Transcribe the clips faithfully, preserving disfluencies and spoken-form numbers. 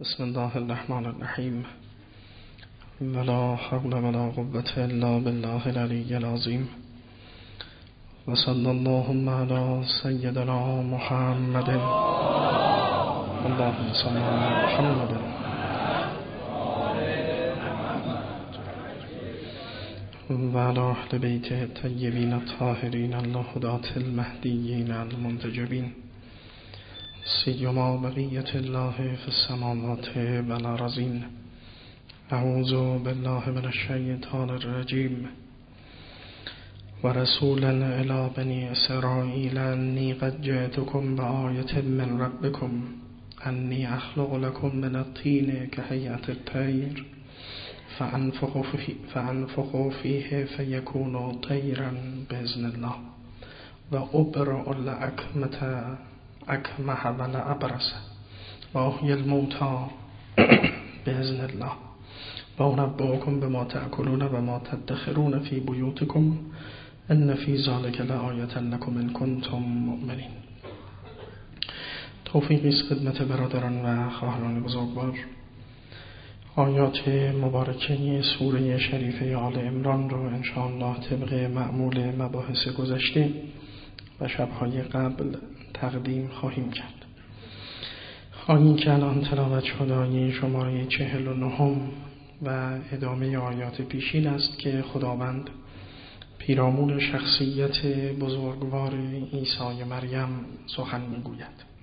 بسم الله الرحمن الرحیم ولا حول ولا قوة الا بالله العلی العظیم و صلی اللهم علی سیدنا محمد اللهم صل علی محمد و علی اهل بیت الطیبین الطاهرین الهداة المهدیین المنتجبین سیما بقیت الله فی السماوات و الارضین. اعوذ بالله من الشیطان الرجیم و رسولا الی بنی اسرائیل انی قد جئتکم بآیة من ربکم انی اخلق لکم من الطین کهیئة الطیر فانفخوا فیه فیکون طیرا باذن الله و ابرئ الاکمة اکمه و الابرص و احیی الموتی باذن الله و انبئکم بما تأکلون و ما تدخرون فی بیوتکم ان فی ذلک لآیة لکم ان کنتم مؤمنین. توفیقی است خدمت برادران و خواهران بزرگوار. آیات مبارکه سوره شریفه آل عمران رو انشاءالله طبق معمول مباحث گذشته و شبهای قبل تقدیم خواهیم کرد. آیین که الان تلاوت شد آیه شماره چهل و نهم و ادامه آیات پیشین است که خداوند پیرامون شخصیت بزرگوار عیسی مریم سخن میگوید.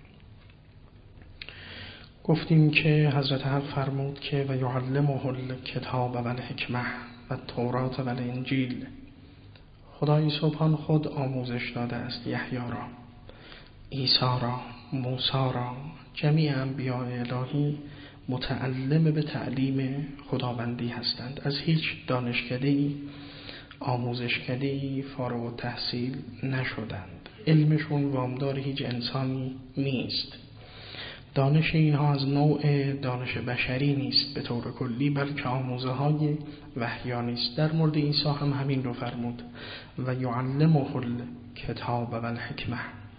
گفتیم که حضرت حق فرمود که و یعلمه الکتاب و الحکمه و التورات و الانجیل. خدای سبحان خود آموزش داده است یحیی را، عیسی را، موسی را، جمیع انبیاء الهی متعلم به تعلیم خداوندی هستند. از هیچ دانشکده‌ای، آموزشکده‌ای فارغ التحصیل نشدند. علمشون وامدار هیچ انسانی نیست. دانش اینها از نوع دانش بشری نیست به طور کلی، بلکه آموزه های وحیانی است. در مورد عیسی هم همین رو فرمود و یعلمه الکتاب و الحکمه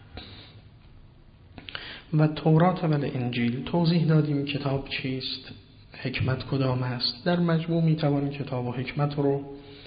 و تورات و الانجیل. توضیح دادیم کتاب چیست، حکمت کدام است. در مجموع میتوان کتاب و حکمت رو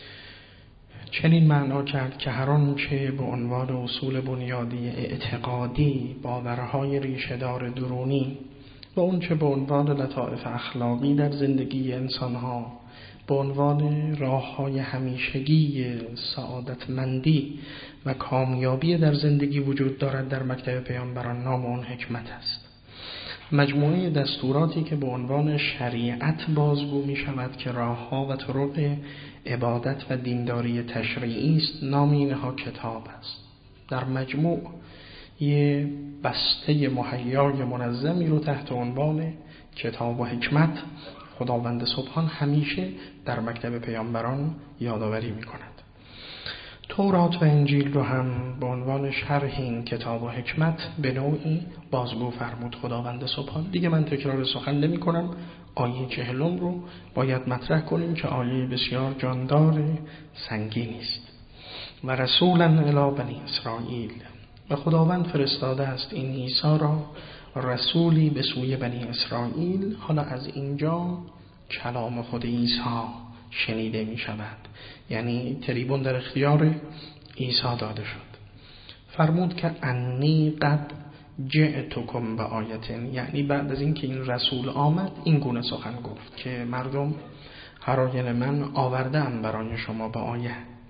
چنین معنا کرد که هر آنچه به عنوان اصول بنیادی اعتقادی، باورهای ریشه‌دار درونی و اونچه به عنوان لطائف اخلاقی در زندگی انسانها، به عنوان راه‌های همیشگی سعادتمندی و کامیابی در زندگی وجود دارد، در مکتب پیامبران نام اون حکمت است. مجموعه دستوراتی که به عنوان شریعت بازگو می شود که راه‌ها و طرق عبادت و دینداری تشریعی است، نام اینها کتاب است. در مجموع یه بسته مهیای منظمی رو تحت عنوان کتاب و حکمت خداوند سبحان همیشه در مکتب پیامبران یادآوری می کند. تورات و انجیل رو هم به عنوان شرح این کتاب و حکمت به نوعی بازگو فرمود خداوند سبحان. دیگه من تکرار سخن نمی کنم. آیه چهلم رو باید مطرح کنیم که آیه بسیار جاندار سنگینی است. و رسولا الی بنی اسرائیل، و خداوند فرستاده است این عیسی را رسولی به سوی بنی اسرائیل. حالا از اینجا کلام خود عیسی شنیده می شود، یعنی تریبون در اختیار عیسی داده شد. فرمود که انی قد جئتکم بآیة، یعنی بعد از اینکه این رسول آمد این گونه سخن گفت که مردم هراین من آوردم برای شما با آیه.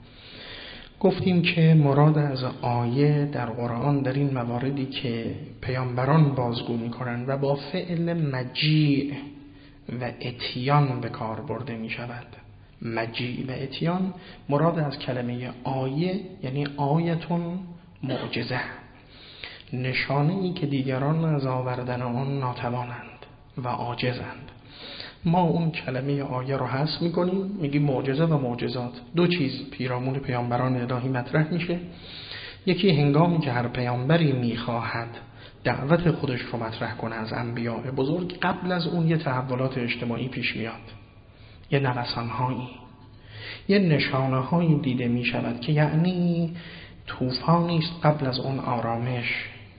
گفتیم که مراد از آیه در قرآن در این مواردی که پیامبران بازگو می کنند و با فعل مجیع و اتیان به کار برده می شود. مجیع و اتیان مراد از کلمه آیه یعنی آیتون معجزه، نشانه ای که دیگران از آوردن آن ناتوانند و عاجزند. ما اون کلمه آیه رو حذف میکنیم، میگیم معجزه و معجزات. دو چیز پیرامون پیامبران الهی مطرح میشه. یکی هنگامی که هر پیامبری میخواهد دعوت خودش رو مطرح کنه از انبیاء بزرگ، قبل از اون یه تحولات اجتماعی پیش میاد، یه نوسانهایی، یه نشانه هایی دیده میشود که یعنی طوفانی است قبل از اون آرامش،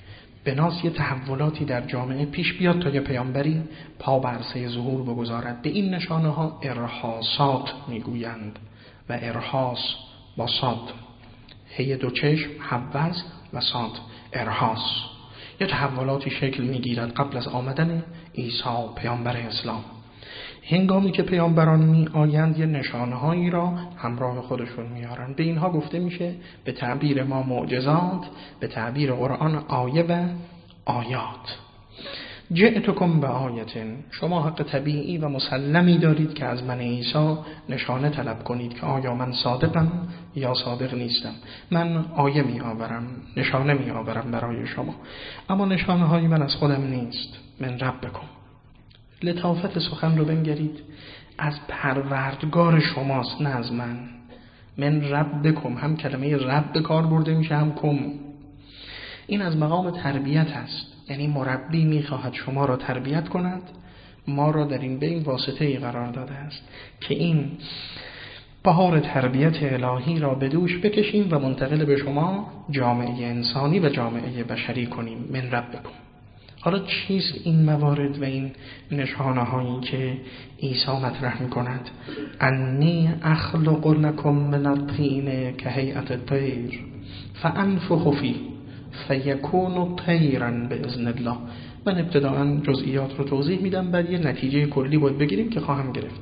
بناس یه تحولاتی در جامعه پیش بیاد تا یه پیامبری پا بر عرصه ظهور بگذارد. به این نشانه ها ارهاصات میگویند و ارهاص با صاد، هی دو چشم حوز و صاد، ارهاص. یه تحولاتی شکل میگیرد قبل از آمدن عیسی پیامبر اسلام. هنگامی که پیامبران می آیند یه نشانه هایی را همراه خودشون میارن. به اینها گفته میشه به تعبیر ما معجزات، به تعبیر قرآن آیه و آیات. جئتکم به آیتن، شما حق طبیعی و مسلمی دارید که از من عیسی نشانه طلب کنید که آیا من صادقم یا صادق نیستم. من آیه می آورم، نشانه می آورم برای شما، اما نشانه های من از خودم نیست، من ربکم. لطافت سخن رو بنگرید، از پروردگار شماست نه از من. من ربکم، هم کلمه رب به کار برده میشه هم کم. این از مقام تربیت است، یعنی مربی میخواهد شما را تربیت کند، ما را در این بین واسطه ای قرار داده است که این بهار تربیت الهی را به دوش بکشیم و منتقل به شما جامعه انسانی و جامعه بشری کنیم. من ربکم. حالا چیست این موارد و این نشانه هایی که عیسی مطرح می کند؟ انی اخلق لکم من الطین کهیئت الطیر فانفخ فیه فیکون طیرا باذن الله. من ابتداءً جزئیات رو توضیح میدم، بعد یه نتیجه کلی باید بگیریم که خواهم گرفت.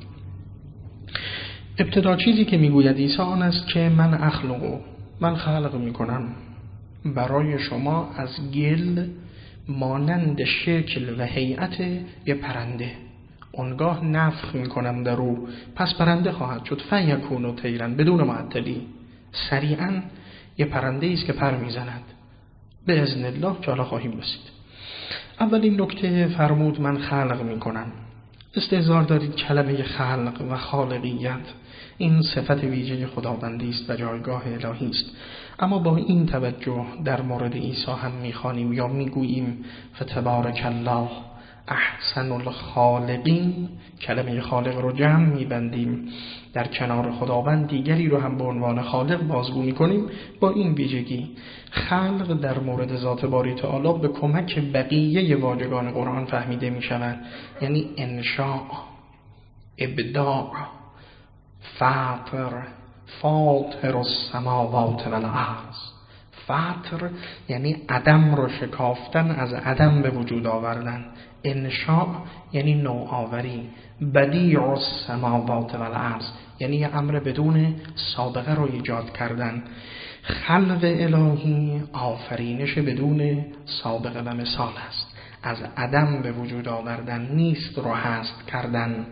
ابتدا چیزی که میگوید عیسی آن است که من اخلق، من خلق میکنم برای شما از گل مانند شکل و هیئت یه پرنده، اونگاه نفخ میکنم در او پس پرنده خواهد شد. فیکون طیرا بدون معطلی، سریعا یه پرنده است که پر میزند به اذن الله که حالا خواهیم رسید. اولین نکته فرمود من خلق میکنم. استحضار دارید کلمه خلق و خالقیت این صفت ویژه خداوندی است و جایگاه الهی است، اما با این توجه در مورد عیسی هم میخوانیم یا میگوییم فتبارک الله احسن الخالقین. کلمه خالق رو جمع میبندیم، در کنار خداوند دیگری رو هم به عنوان خالق بازگو میکنیم. با این ویژگی خلق در مورد ذات باری تعالی به کمک بقیه واژگان قرآن فهمیده میشود، یعنی انشاء، ابداع، فاطر، فاطر السماوات والارض. فاطر یعنی عدم رو شکافتن، از عدم به وجود آوردن. انشاء یعنی نوآوری. بدیع السماوات والارض یعنی یه امر بدون سابقه رو ایجاد کردن. خلق الهی آفرینش بدون سابقه و مثال است، از عدم به وجود آوردن، نیست رو هست کردن.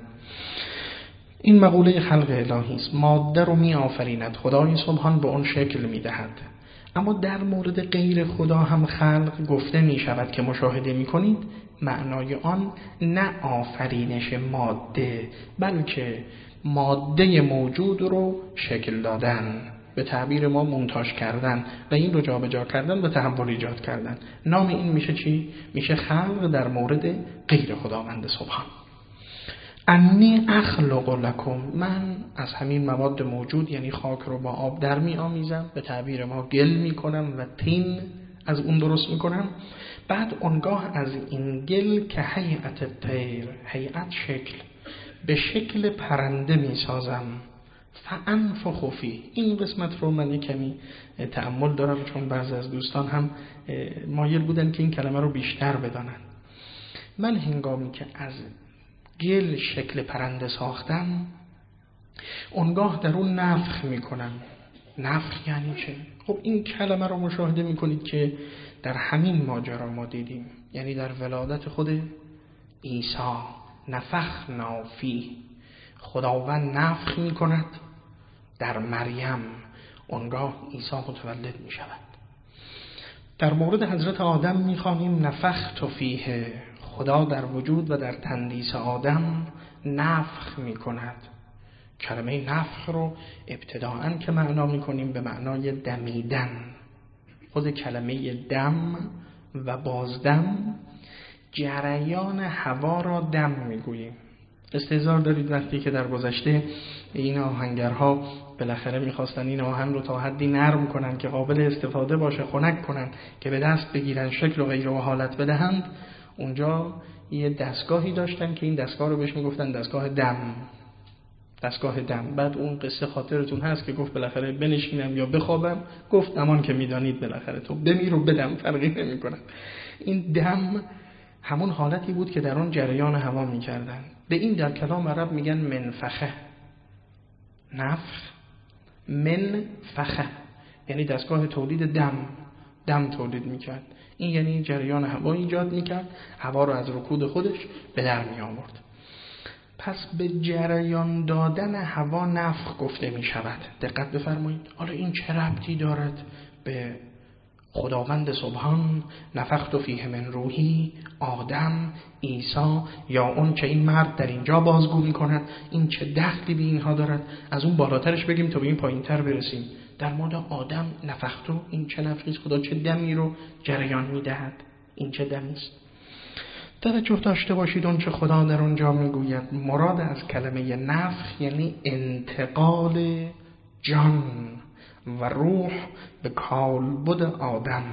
این مقوله خلق الهی است. ماده رو می آفریند خدای سبحان، به اون شکل می دهد. اما در مورد غیر خدا هم خلق گفته می شود که مشاهده می کنید معنای آن نه آفرینش ماده، بلکه ماده موجود رو شکل دادن، به تعبیر ما مونتاژ کردن و این رو جابجا کردن و تحول ایجاد کردن. نام این میشه چی؟ میشه خلق در مورد غیر خداوند سبحان. انی اخلق لکم، من از همین مواد موجود یعنی خاک رو با آب در می آمیزم، به تعبیر ما گل می کنم و تین از اون درست می کنم. بعد اونگاه از این گل که هیئت طیر، هیئت شکل، به شکل پرنده می سازم. فانفخ فیه. این قسمت رو من کمی تأمل دارم چون بعضی از دوستان هم مایل بودن که این کلمه رو بیشتر بدانن. من هنگامی که از گل شکل پرنده ساختم، اونگاه در اون نفخ میکنم. نفخ یعنی چه؟ خب این کلمه رو مشاهده میکنید که در همین ماجرا ما دیدیم، یعنی در ولادت خود عیسی نفخنا فیه، خداوند نفخ میکند در مریم، اونگاه عیسی متولد میشود. در مورد حضرت آدم میخوانیم نفخت فیه، خدا در وجود و در تندیس آدم نفخ می کند. کلمه نفخ رو ابتداءً که معنا می کنیم به معنای دمیدن. خود کلمه دم و بازدم، جریان هوا را دم می گوییم. استحضار دارید وقتی که در گذشته این آهنگرها بالاخره میخواستن این آهن رو تا حدی نرم کنن که قابل استفاده باشه، خنک کنن که به دست بگیرن، شکل و غیره و حالت بدهند. اونجا یه دستگاهی داشتن که این دستگاه رو بهش میگفتن دستگاه دم. دستگاه دم. بعد اون قصه خاطرتون هست که گفت بالاخره بنشینم یا بخوابم، گفت امان که میدانید بالاخره تو بمیر و بدم فرقی نمیکنه. این دم همون حالتی بود که در اون جریان هوا میکردن. به این در کلام عرب میگن منفخه. نفخ منفخه یعنی دستگاه تولید دم، دم تولید میکرد. این یعنی جریان هوا ایجاد میکرد، هوا رو از رکود خودش به در می آورد. پس به جریان دادن هوا نفخ گفته می شود. دقت بفرمایید. حالا این چه ربطی دارد به خداوند سبحان؟ نفخت فیه من روحی، آدم، عیسی، یا اون که این مرد در اینجا بازگو می کند؟ این چه دخلی به اینها دارد؟ از اون بالاترش بگیم تا به این پایین تر برسیم. در مورد آدم نفختو، این چه نفخی است؟ خدا چه دمی رو جریان می دهد؟ این چه دمی است؟ توجه داشته باشید اون چه خدا در اونجا میگوید. مراد از کلمه نفخ یعنی انتقال جان و روح به کالبد آدم.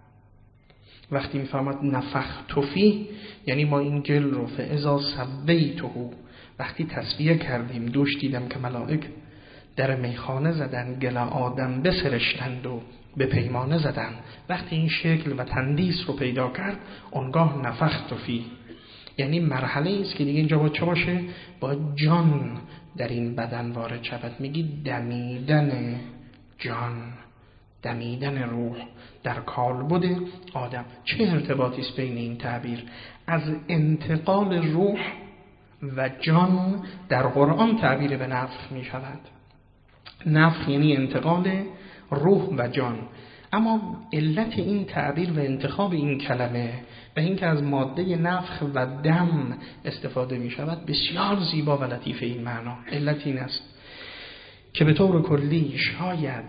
وقتی میفهمد نفخت فیه یعنی ما این گل رو فاذا سویته، وقتی تصفیه کردیم، دوش دیدم که ملائک در میخانه زدن، گل آدم بسرشتند و به پیمانه زدن. وقتی این شکل و تندیس رو پیدا کرد، اونگاه نفخت فیه یعنی مرحله است که دیگه اینجا باید چه باشه؟ باید جان در این بدن وارد شود. میگی دمیدن جان، دمیدن روح در کالبد آدم. چه ارتباطی است بین این تعبیر؟ از انتقال روح و جان در قرآن تعبیر به نفخ می شود. نفخ یعنی انتقال روح و جان. اما علت این تعبیر و انتخاب این کلمه و اینکه از ماده نفخ و دم استفاده می شود بسیار زیبا و لطیف. این معنا علت این است که به طور کلی شاید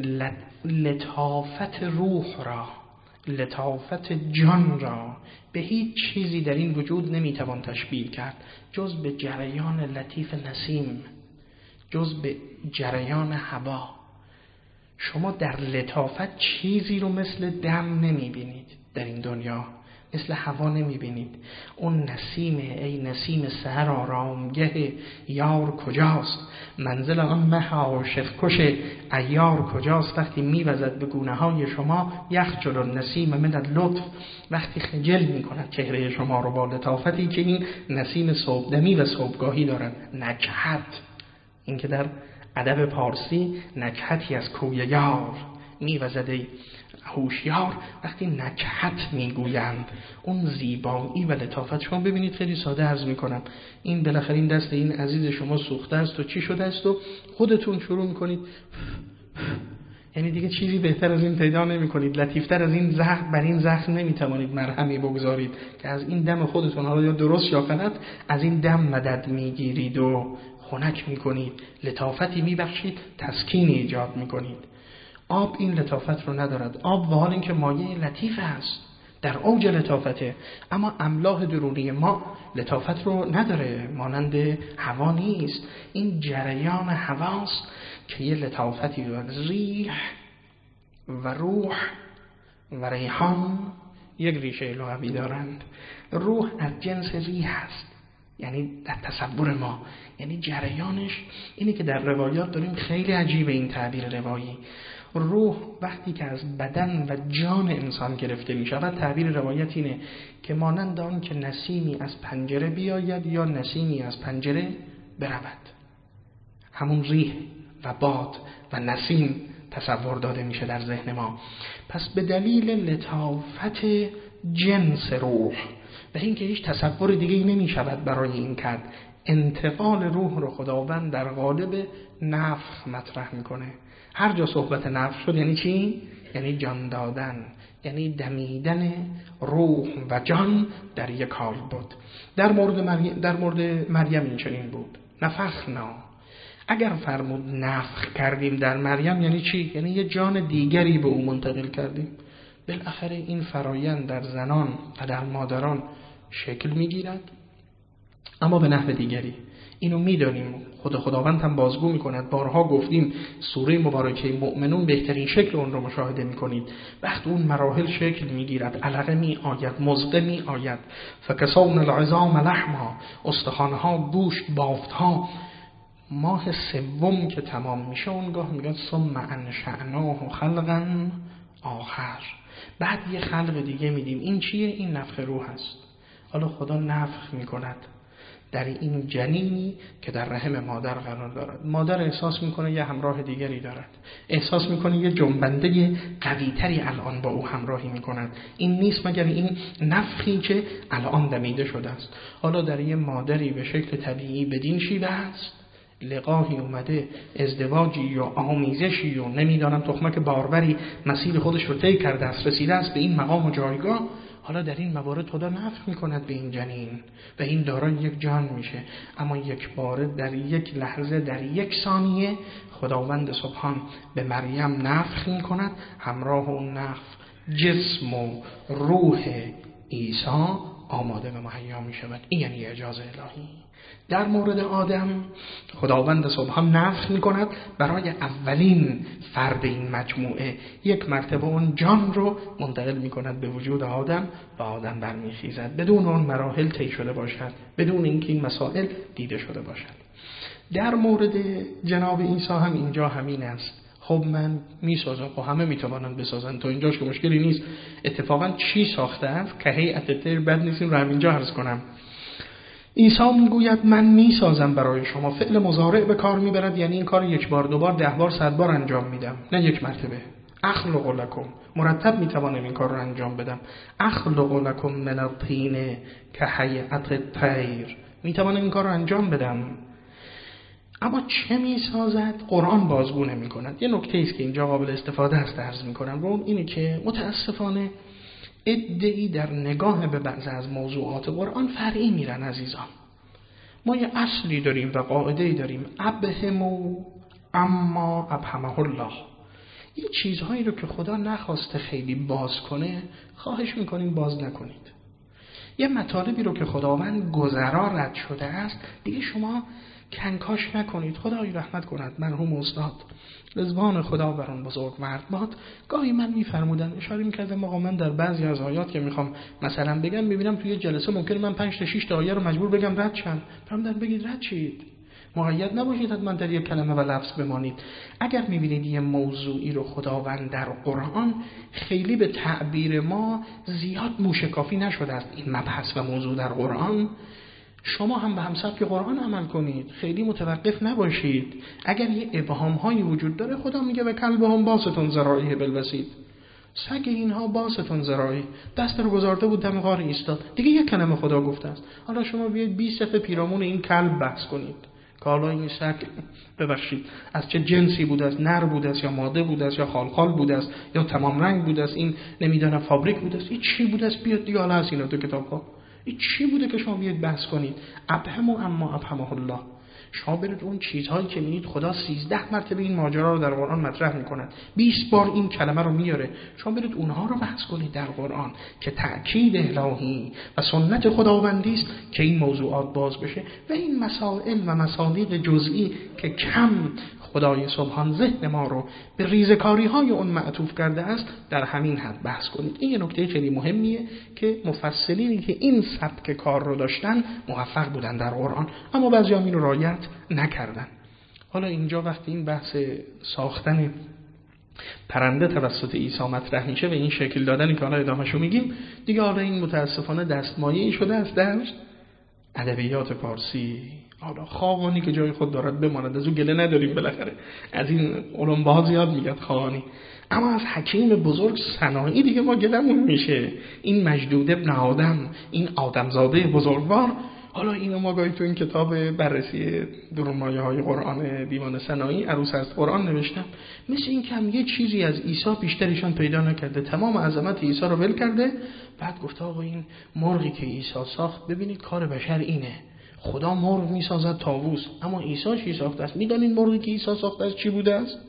لطافت روح را، لطافت جان را به هیچ چیزی در این وجود نمیتوان تشبیه کرد جز به جریان لطیف نسیم، جز به جریان هوا. شما در لطافت چیزی رو مثل دم نمیبینید در این دنیا، مثل هوا نمیبینید. اون نسیم، ای نسیم سحر آرامگه یار کجاست؟ منزل آن مه عاشق کش عیار کجاست؟ وقتی میوزد به گونه های شما یخجل النسیم من اللطف، وقتی خجل میکند چهره شما رو با لطافتی که این نسیم صبحدمی و صبحگاهی دارد. نکهت، این که در ادب پارسی نکهتی از کوی یار میوزد ای هوشیار، وقتی نکهت میگویند اون زیبایی و لطافت. شما ببینید خیلی ساده عرض میکنم، این بالاخره این دست این عزیز شما سوخته است و چی شده است و خودتون شروع میکنید، یعنی دیگه چیزی بهتر از این پیدا نمیکنید، لطیفتر از این زخم بر این زخم نمیتوانید مرهمی بگذارید که از این دم خودتون، حالا یا درست یا غلط، از این دم مدد میگیرید و خنک میکنید، لطافتی میبخشید، تسکینی ایجاد میکنید. آب این لطافت رو ندارد. آب و حال این که مایه لطیف است، در اوج لطافته، اما املاح درونی ما لطافت رو نداره، مانند هوا نیست. این جریان هواست که یه لطافتی رو از ریح و روح و ریحان یک ریشه لغوی دارند. روح از جنس ریح است، یعنی در تصور ما، یعنی جریانش اینی که در روایات داریم. خیلی عجیبه این تعبیر روایی. روح وقتی که از بدن و جان انسان گرفته می شود، تعبیر روایت اینه که مانند آن که نسیمی از پنجره بیاید یا نسیمی از پنجره برود. همون ریح و باد و نسیم تصور داده میشه در ذهن ما. پس به دلیل لطافت جنس روح و اینکه هیچ تصور دیگه‌ای نمی‌شود برای این کرد، انتقال روح رو خداوند در قالب نفخ مطرح میکنه. هر جا صحبت نفخ شد یعنی چی؟ یعنی جان دادن، یعنی دمیدن روح و جان در یک حال بود. در مورد مریم در مورد مریم این چنین بود. نفخنا، اگر فرمود نفخ کردیم در مریم یعنی چی؟ یعنی یه جان دیگری به او منتقل کردیم. بالاخره این فرایند در زنان و در مادران شکل میگیرد، اما به نحو دیگری. اینو میدانیم. خود خداوند هم بازگو میکند. بارها گفتیم سوره مبارکه مؤمنون بهترین شکل اون رو مشاهده میکنید. وقتی اون مراحل شکل میگیرد، علقه می آید، مزقه می آید، فکسون العظام لحما، استخوانها گوشت، بافتها. ماه سوم که تمام میشه اونگاه میگن ثم انشأناه خلقا آخر، بعد یه خلق دیگه میدیم. این چیه؟ این نفخ روح هست. حالا خدا نفخ میکند در این جنینی که در رحم مادر قرار دارد. مادر احساس میکنه یه همراه دیگری دارد، احساس میکنه یه جنبنده قوی‌تری الان با او همراهی میکند. این نیست مگر این نفخی که الان دمیده شده است. حالا در یه مادری به شکل طبیعی بدین شیوه است، لقاهی اومده، ازدواجی یا آمیزشی یا نمیدانم تخمک باروری مسیر خودش رو طی کرده است، رسیده است به این مقام و جایگاه. حالا در این موارد خدا نفخ میکند به این جنین و این دارای یک جان میشه. اما یک باره در یک لحظه، در یک ثانیه خداوند سبحان به مریم نفخ میکند. همراه اون نفخ جسم و روح عیسی آماده و مهیا میشود. این یعنی اجازه الهی. در مورد آدم خداوند سبحان نفخ میکند برای اولین فرد این مجموعه، یک مرتبه اون جان رو منتقل میکند به وجود آدم و آدم برمیخیزد بدون اون مراحل طی شده باشد، بدون اینکه این مسائل دیده شده باشد. در مورد جناب عیسی هم اینجا همین است. خب من میسازم، خب همه میتوانند بسازن، تا اینجاش که مشکلی نیست. اتفاقا چی ساخته است که هیئت طیر بد نیست، این رو همینجا عرض کنم. عیسی میگوید من میسازم برای شما. فعل مضارع به کار میبرد، یعنی این کار یک بار، دو بار، ده بار، صد بار انجام میدم، نه یک مرتبه. اخلق لکم، مرتب میتوانم این کار رو انجام بدم. اخلق لکم من الطین که هیئت الطیر، میتوانم این کار رو انجام بدم. اما چه میسازد؟ قرآن بازگو نمیکند. یه نکته است که اینجا قابل استفاده است عرض میکنم، و اون اینه که متاسفانه ادعی در نگاه به بعضی از موضوعات قرآن فرعی میرن. عزیزان، ما یه اصلی داریم و قاعده‌ای داریم، ابهمو اما ابهمه الله. یه چیزهایی رو که خدا نخواسته خیلی باز کنه، خواهش میکنیم باز نکنید. یه مطالبی رو که خداوند گذرا رد شده است، دیگه شما کنکاش نکنید. خدای رحمت کند مرحوم استاد رضوان خدا بر اون بزرگوارد باد، گاهی من میفرمودن، اشاره میکردم آقا من در بعضی از آیات که میخوام مثلا بگم، میبینم توی جلسه ممکنه من پنج تا شش تا آیه رو مجبور بگم رد شم. فرمودن بگید رد شید، مقید نباشید حتما در یک کلمه و لفظ بمانید. اگر میبینید یه موضوعی رو خداوند در قرآن خیلی به تعبیر ما زیاد موشکافی نشده است این مبحث و موضوع در قرآن، شما هم به همسبک قرآن عمل کنید، خیلی متوقف نباشید. اگر یه ابهام هایی وجود داره، خدا میگه و کلبهم باستون ذرائیه بالوسید، سگ اینها باستون ذرائی، دست رو گذارده بود دم غار ایستاد، دیگه یک کلمه خدا گفته است. حالا شما بیاید بیست صفحه پیرامون این کلب بحث کنید که حالا این سگ ببخشید از چه جنسی بوده است، نر بوده است یا ماده بوده است یا خالخال بوده است یا تمام رنگ بوده است، این نمیدونم فابریک بوده است، این چی بوده است، بیاد دیگه حالا از اینا تو کتاب‌ها این چی بوده که شما بیاید بحث کنید. ابهم و اما ابهمه الله. شما برید اون چیزهایی که می‌بینید خدا سیزده مرتبه این ماجرا رو در قرآن مطرح می‌کند، بیست بار این کلمه رو میاره، شما برید اونها رو بحث کنید در قرآن که تأکید الهی و سنت خداوندی است که این موضوعات باز بشه و این مسائل و مصادیق جزئی که کم خدای سبحان ذهن ما رو به ریزکاری های اون معطوف کرده است در همین حد بحث کنید. این یه نکته خیلی مهمیه که مفسرینی که این سبک کار رو داشتن موفق بودن در قرآن، اما بعضی هم این رو رعایت نکردن. حالا اینجا وقتی این بحث ساختن پرنده توسط عیسی مطرح میشه و این شکل دادنی که حالا ادامهشو میگیم، دیگه حالا این متاسفانه دستمایه‌ای شده است در ادبیات فارسی. حالا خاقانی که جای خود دارد بماند، از اون گله نداریم، بالاخره از این علم‌ها زیاد میگن خاقانی، اما از حکیم بزرگ صناعی دیگه ما گلمون میشه. این مجدود ابن آدم، این آدمزاده بزرگوار، حالا اینو ما گاهی تو این کتاب بررسی درونمایه های قرآن دیوان صناعی عروس از قرآن نوشتم، مثل این که هم یه چیزی از عیسی بیشترشان پیدا نکرده، تمام عظمت عیسی رو ول کرده، بعد گفته آقا این مرغی که عیسی ساخت، ببینید کار بشر اینه، خدا مرغ میسازد طاووس، اما عیسی چی ساخته است؟ میدانید مرغی که عیسی ساخته است چی بوده است؟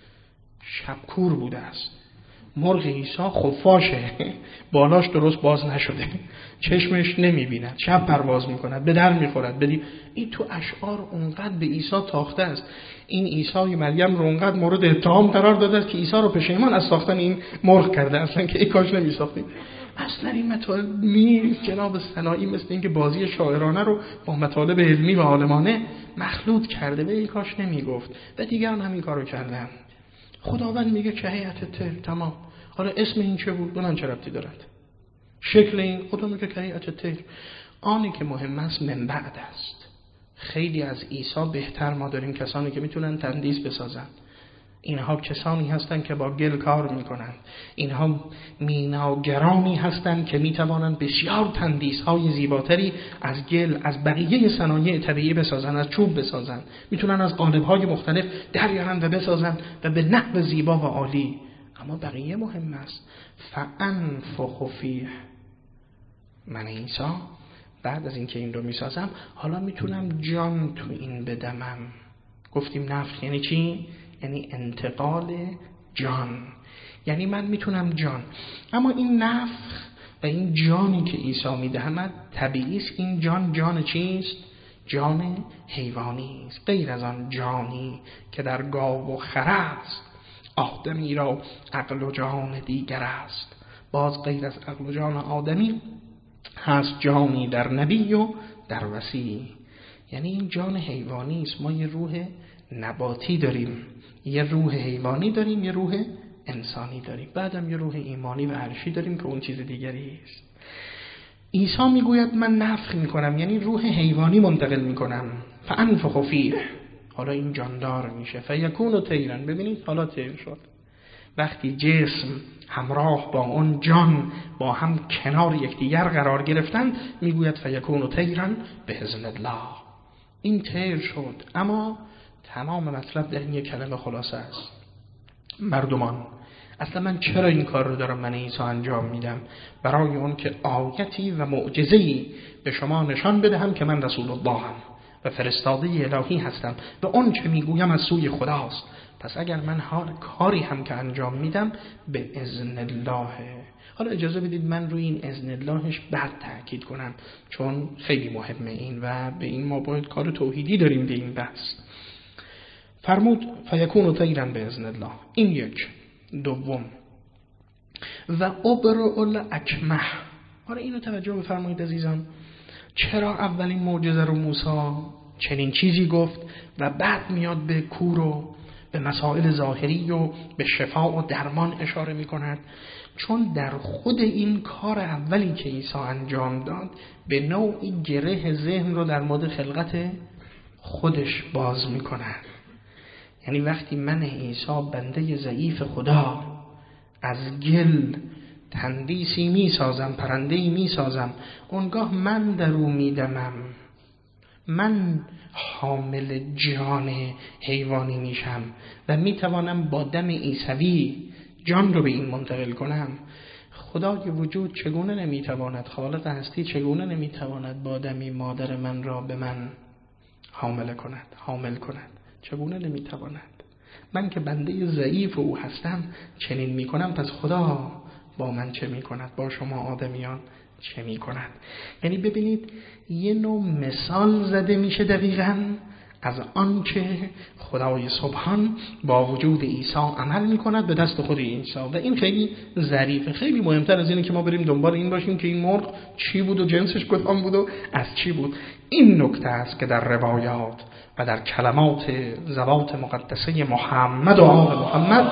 شبکور بوده است. مرغ عیسی خفاشه، بالاش درست باز نشده، چشمش نمیبیند، شب پرواز میکند، به در میخورد. بدی این تو اشعار اونقدر به عیسی تاخته است. این عیسی مریم رو اونقدر مورد اتهام قرار داده است که عیسی رو پشیمان از ساختن این مرغ کرده، اصلا که ای کاش نمیساختیم. اصلا این مطالب می جناب صناعی مثل این که بازی شاعرانه رو با مطالب علمی و عالمانه مخلوط کرده، به ای کاش نمیگفت. و دیگران همین کارو کردن. خداوند میگه که هیئت طیر، تمام. حالا اسم این چه بود؟ من چه ربطی دارد؟ شکل این خدا میگه که هیئت طیر. آنی که مهم است من بعد است. خیلی از عیسی بهتر ما داریم کسانی که میتونن تندیس بسازن. اینها کسانی هستند که با گل کار میکنند. اینها میناگرانی هستند که میتوانند بسیار تندیس های زیباتری از گل، از بقیه صنایع طبیعی بسازند، از چوب بسازند. میتونن از قالب های مختلف دریارند و بسازند و به نحو زیبا و عالی. اما بقیه مهم است. فانفخ فیه، من عیسی بعد از اینکه این رو میسازم حالا میتونم جان تو این بدمم. گفتیم نفخ یعنی چی؟ یعنی انتقال جان. یعنی من میتونم جان. اما این نفخ و این جانی که عیسی میدهد طبیعی است. این جان جان چیست؟ جان حیوانی است. غیر از آن جانی که در گاو و خر است، آدمی را عقل و جان دیگر است. باز غیر از عقل و جان آدمی هست جانی در نبی و در وصی. یعنی این جان حیوانی است. ما یه روح نباتی داریم، یه روح حیوانی داریم، یه روح انسانی داریم، بعدم یه روح ایمانی و عرشی داریم که اون چیز دیگری است. عیسی میگوید من نفخ میکنم، یعنی روح حیوانی منتقل میکنم. فانفخ فیه، حالا این جاندار میشه. فیکون طیرا، ببینید حالا طیر شد. وقتی جسم همراه با اون جان با هم کنار یکدیگر قرار گرفتن، میگوید فیکون طیرا باذن الله. این طیر شد. اما تمام مطلب در این یک کلمه خلاصه است. مردمان، اصلا من چرا این کار رو دارم من عیسی انجام میدم؟ برای اون که آیتی و معجزه‌ای به شما نشان بدهم که من رسول اللهم و فرستاده الهی هستم و اون چه میگویم از سوی خداست. پس اگر من هر کاری هم که انجام میدم به اذن الله. حالا اجازه بدید من روی این اذن اللهش بعد تأکید کنم، چون خیلی مهمه این و به این ما باید کار توحیدی داریم به این بحث. فرمود فیکون طیرا باذن الله. این یک. دوم و ابرئ الاکمه. حالا اینو توجه بفرمایید عزیزان، چرا اولین معجزه رو موسی چنین چیزی گفت و بعد میاد به کور و به مسائل ظاهری و به شفا و درمان اشاره میکند؟ چون در خود این کار اولی که عیسی انجام داد به نوعی گره ذهن رو در مورد خلقت خودش باز میکند. یعنی وقتی من عیسی بنده ضعیف خدا از گل تندیسی می سازم، پرنده‌ای می سازم، اونگاه من در او می دمم، من حامل جان حیوانی میشم و می توانم با دم عیسوی جان رو به این منتقل کنم. خدای وجود چگونه نمی تواند، خالق هستی چگونه نمی تواند با دمی مادر من را به من حامل کند، حامل کند؟ چگونه نمیتواند؟ من که بنده ضعیف او هستم چنین میکنم، پس خدا با من چه میکند؟ با شما آدمیان چه میکند؟ یعنی ببینید یه نوع مثال زده میشه دقیقاً از آنچه خدای سبحان با وجود عیسی عمل میکند به دست خود عیسی. و این خیلی ظریفه، خیلی مهمتر از اینه که ما بریم دنبال این باشیم که این مرغ چی بود و جنسش کدام بود و از چی بود. این نکته است که در روایات و در کلمات زوات مقدسه محمد و آل محمد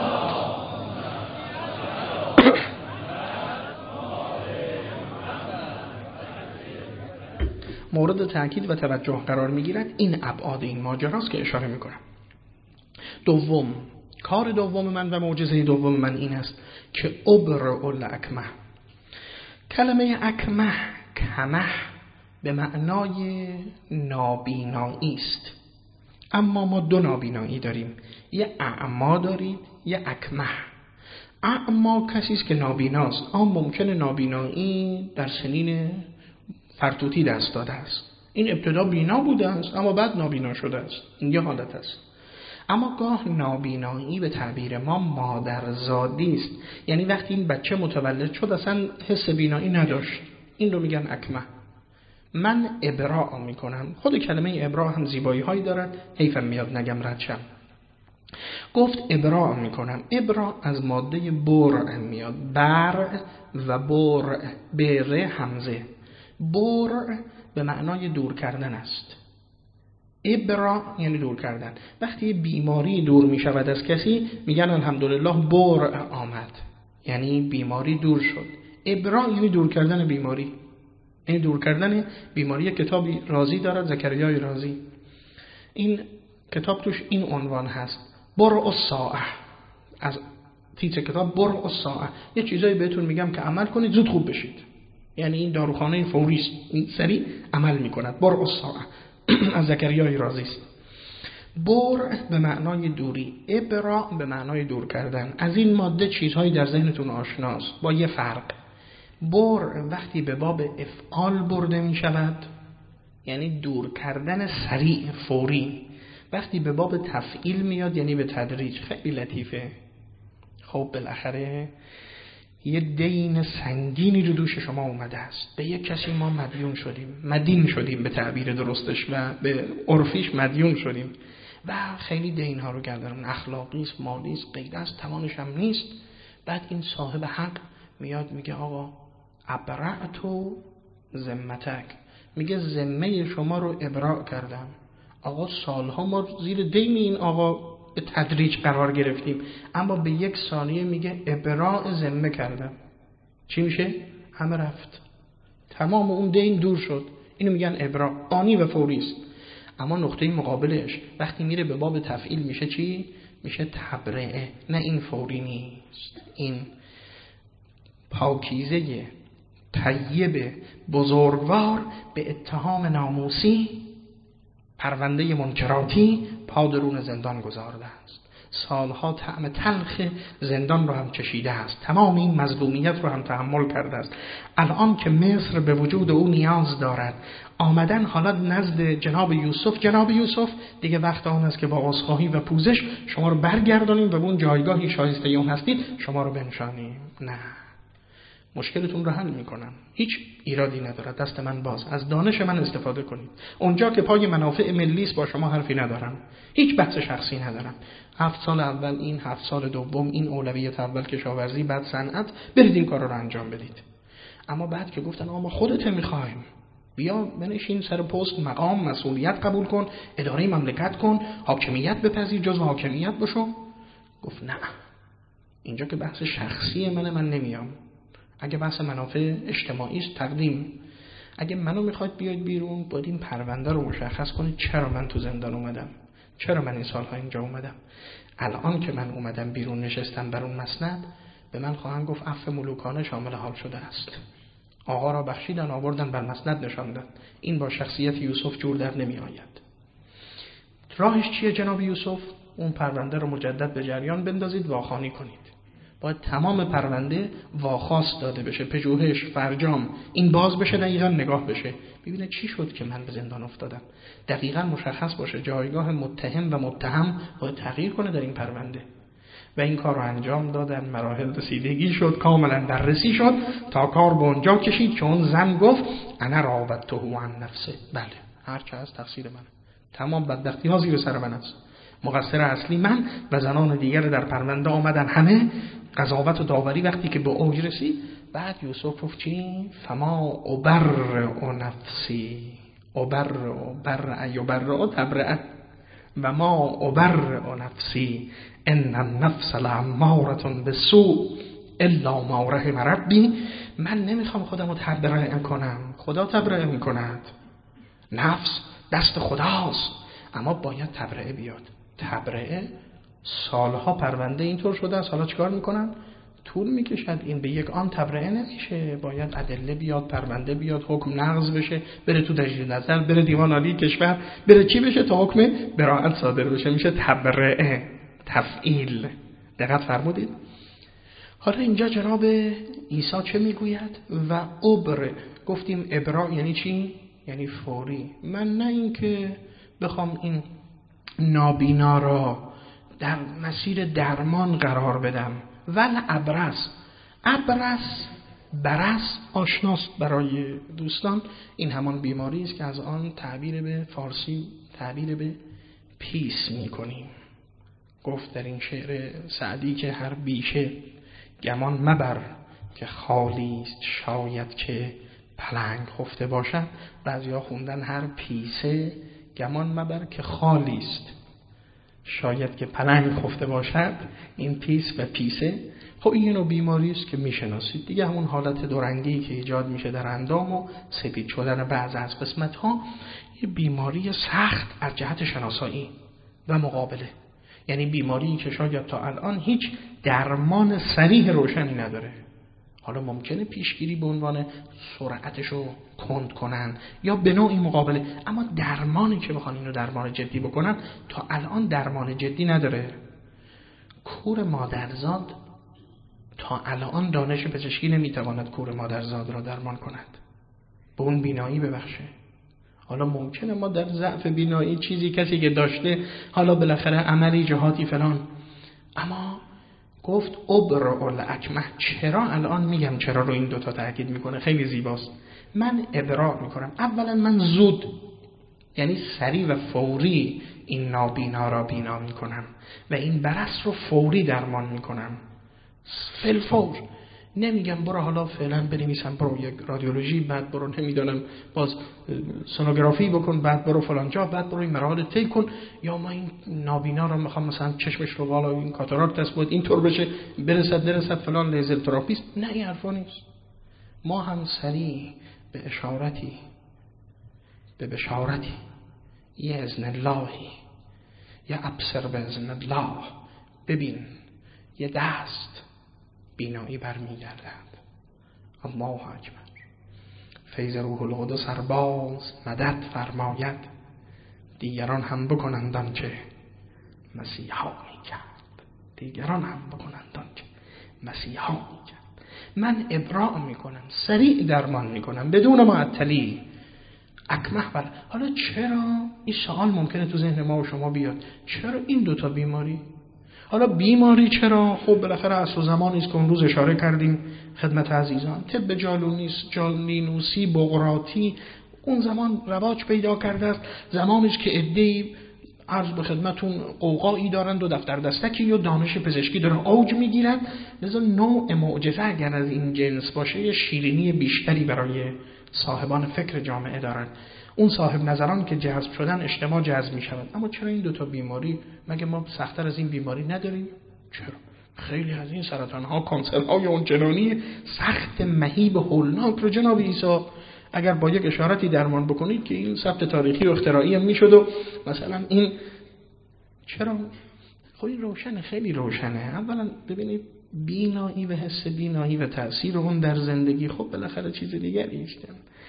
مورد تأکید و توجه قرار میگیرد. این ابعاد این ماجراست که اشاره میکنم. دوم، کار دوم من و معجزه دوم من این است که ابرئ الاکمه. کلمه اکمه، کمه، به معنای نابینایی است. اما ما دو نابینایی داریم، یه اعما دارید، یه اکمه. اعما کسی است که نابیناست، اما ممکنه نابینایی در سنین فرتوتی دست داده است. این ابتدا بینا بوده است اما بعد نابینا شده است. این یه حالت است. اما گاه نابینایی به تعبیر ما مادرزادی است. یعنی وقتی این بچه متولد شد اصلا حس بینایی نداشت، این رو میگن اکمه. من ابراء میکنم. خود کلمه ابراء هم زیبایی هایی دارد، حیفم میاد نگم ردشم. گفت ابراء میکنم. ابراء از ماده برع میاد، برع و برع، بره همزه. برع به معنای دور کردن است. ابراء یعنی دور کردن. وقتی بیماری دور میشود از کسی میگن الحمدلله برع آمد، یعنی بیماری دور شد. ابراء یعنی دور کردن بیماری، این دور کردن بیماری. کتابی رازی دارد، زکریای رازی، این کتاب توش این عنوان هست، برع الساعه. از تیتر کتاب برع الساعه. یه چیزایی بهتون میگم که عمل کنید زود خوب بشید، یعنی این داروخانه فوری است، این سریع عمل میکند. برع الساعه از زکریای رازی است. برع به معنای دوری، ابراء به معنای دور کردن. از این ماده چیزهایی در ذهنتون آشناست با یه فرق. برع وقتی به باب افعال برده می شود، یعنی دور کردن سریع فوری. وقتی به باب تفعیل میاد یعنی به تدریج. خیلی لطیفه. خب بالاخره یه دین سنگینی رو دوش شما اومده است، به یک کسی ما مدیون شدیم، مدین شدیم به تعبیر درستش و به عرفیش مدیون شدیم و خیلی دین ها رو گردن، اخلاقی است، مالی است، غیر است، توانش هم نیست. بعد این صاحب حق میاد میگه آقا ابرعتو ذمتک، میگه ذمه شما رو ابراء کردم. آقا سالها ما زیر دین این آقا به تدریج قرار گرفتیم، اما به یک ثانیه میگه ابراء ذمه کردم. چی میشه؟ همه رفت، تمام اون دین دور شد. اینو میگن ابراء، آنی و فوری است. اما نقطه مقابلش وقتی میره به باب تفعیل میشه چی؟ میشه تبرئه. نه این فوری نیست، این پاکیزه طیب بزرگوار به اتهام ناموسی پرونده منکراتی پادرون زندان گذارده است. سالها طعم تلخ زندان رو هم چشیده است، تمام این مظلومیت رو هم تحمل کرده است. الان که مصر به وجود او نیاز دارد، آمدن حالا نزد جناب یوسف. جناب یوسف دیگه وقت آن است که با عذرخواهی و پوزش شما رو برگردانیم و اون جایگاهی شایسته اون هستید شما رو بنشانیم. نه، مشکلتون رو حل میکنم، هیچ ایرادی ندارد، دست من باز، از دانش من استفاده کنید. اونجا که پای منافع ملی است با شما حرفی ندارم، هیچ بحث شخصی ندارم. هفت سال اول این، هفت سال دوم این، اولویت اول کشاورزی، بعد صنعت، برید این کارا رو انجام بدید. اما بعد که گفتن آقا ما خودت میخوایم، بیا بنشین سر پست، مقام، مسئولیت قبول کن، اداره مملکت کن، حاکمیت بپذیر، جزو حاکمیت بشو، گفت نه، اینجا که بحث شخصی منه، من نمیام. اگه بحث منافع اجتماعی است تقدیم. اگه منو میخواید بیاید بیرون، باید این پرونده رو مشخص کنید چرا من تو زندان اومدم، چرا من این سالها اینجا اومدم. الان که من اومدم بیرون نشستم بر اون مسند، به من خواهند گفت عفو ملوکانه شامل حال شده است. آقا را بخشیدن، آوردن بر مسند نشاندن. این با شخصیت یوسف جور در نمی آید. راهش چیه جناب یوسف؟ اون پرونده رو مجدد به جریان بندازید، واخوانی کنید. باید تمام پرونده واخواست داده بشه، پژوهش، فرجام، این باز بشه، دقیقا نگاه بشه، ببینه چی شد که من به زندان افتادم. دقیقا مشخص باشه جایگاه متهم و متهم باید تغییر کنه در این پرونده. و این کار رو انجام دادن، مراحل رسیدگی شد، کاملا بررسی شد تا کار به اونجا کشید که اون زن گفت انا راودته عن نفسه. بله، هر چه از تقصیر من، تمام بدبختی ها زیر سر من است، مقصر اصلی من و زنان دیگر در پرونده آمدن همه. قضاوت و داوری وقتی که به اوج رسید، بعد یوسف گفت چی؟ فما ابرئ نفسی، ابرئ برع یبرع تبرع و ما ابرئ نفسی ان النفس لاماره بالسوء الا ما رحم ربی. من نمیخوام خودم رو تبرئه کنم، خدا تبرئه میکند. نفس دست خداست، اما باید تبرئه بیاد. تبرئه سالها پرونده اینطور شده است، حالا چیکار میکنن؟ طول میکشد. این به یک آن تبرئه نمیشه، باید ادله بیاد، پرونده بیاد، حکم نقض بشه، بره تو تجدید نظر، بره دیوان عالی کشور، بره چی بشه تا حکم براءت صادر بشه. میشه تبرئه، تفعیل. دقت فرمودید؟ حالا اینجا جناب عیسی چه میگوید؟ و ابر، گفتیم ابراء یعنی چی؟ یعنی فوری. من نه این که بخوام این نابینا را در مسیر درمان قرار بدم. ول ابرس، ابرس برص آشناست برای دوستان. این همان بیماری است که از آن تعبیر به فارسی تعبیر به پیس می‌کنیم. گفت در این شعر سعدی که هر بیشه گمان مبر که خالی است شاید که پلنگ خفته باشد. بعضیا خوندن هر پیسه گمان مبر که خالی است شاید که پلنگ خفته باشد. این پیس و پیسه خب این نوع بیماری است که میشناسید دیگه، همون حالت دورنگی که ایجاد میشه در اندام و سپید شدن بعض از قسمت ها. یه بیماری سخت از جهت شناسایی و مقابله، یعنی بیماری که شاید تا الان هیچ درمان صریح روشنی نداره. حالا ممکنه پیشگیری به عنوان سرعتشو کند کنن یا به نوعی مقابله، اما درمانی که بخوان اینو درمان جدی بکنن تا الان درمان جدی نداره. کور مادرزاد تا الان دانش پزشکی نمیتواند کور مادرزاد را درمان کند، به اون بینایی ببخشه. حالا ممکنه ما در ضعف بینایی چیزی کسی که داشته حالا بالاخره عملی جهاتی فلان، اما گفت ابرع الاکمه. چرا الان میگم چرا رو این دوتا تاکید میکنه؟ خیلی زیباست. من ابراع میکنم، اولا من زود یعنی سریع و فوری این نابینا را بینا میکنم و این برص رو فوری درمان میکنم، فلفور. نمیگم برو حالا فعلا بنویسم برو یک رادیولوژی، بعد برو نمیدونم باز سونوگرافی بکن، بعد برو فلان جا، بعد برو این مراحل طی کن، یا ما این نابینا رو میخوام مثلا چشمش رو بالا این کاتاراکت است بود اینطور بشه برسد درسد فلان لیزر تراپیست. نه این حرفا نیست. ما هم سریع به اشارتی به بشارتی یه اذن اللهی یا ابصر به اذن الله، ببین یه دست بینایی برمیگردد. الله اکبر. فیض روح القدس سرباز مدد فرماید، دیگران هم بکنند آنچه مسیحا میکرد. دیگران هم بکنند آنچه مسیحا میکرد. من ابراع میکنم، سریع درمان میکنم بدون معطلی. اکمه بر. حالا چرا این سوال ممکنه تو ذهن ما و شما بیاد، چرا این دوتا بیماری؟ حالا بیماری چرا؟ خب بالاخره عصر و زمانی است که اون روز اشاره کردیم خدمت عزیزان، طب جالونیس جالینوسی بقراطی اون زمان رواج پیدا کرده است. زمانی است که عده‌ای عرض به خدمتون قوقایی دارند و دفتر دستکی و دانش پزشکی داره اوج میگیرد. لذا نوع معجزه اگر از این جنس باشه شیرینی بیشتری برای صاحبان فکر جامعه دارند. اون صاحب نظران که جذب شدن اجتماع جذب می شود. اما چرا این دوتا بیماری؟ مگه ما سخت‌تر از این بیماری نداریم؟ چرا؟ خیلی از این سرطان ها کانسر های اون جنانی سخت مهیب هولناک رو جناب عیسی اگر با یک اشارتی درمان بکنید که این ثبت تاریخی و اختراعی هم میشد و مثلا این چرا؟ خب این روشنه، خیلی روشنه. اولا ببینید بینایی و حس بینایی و تأثیر اون در زندگی خب بالاخره چیز دیگری است.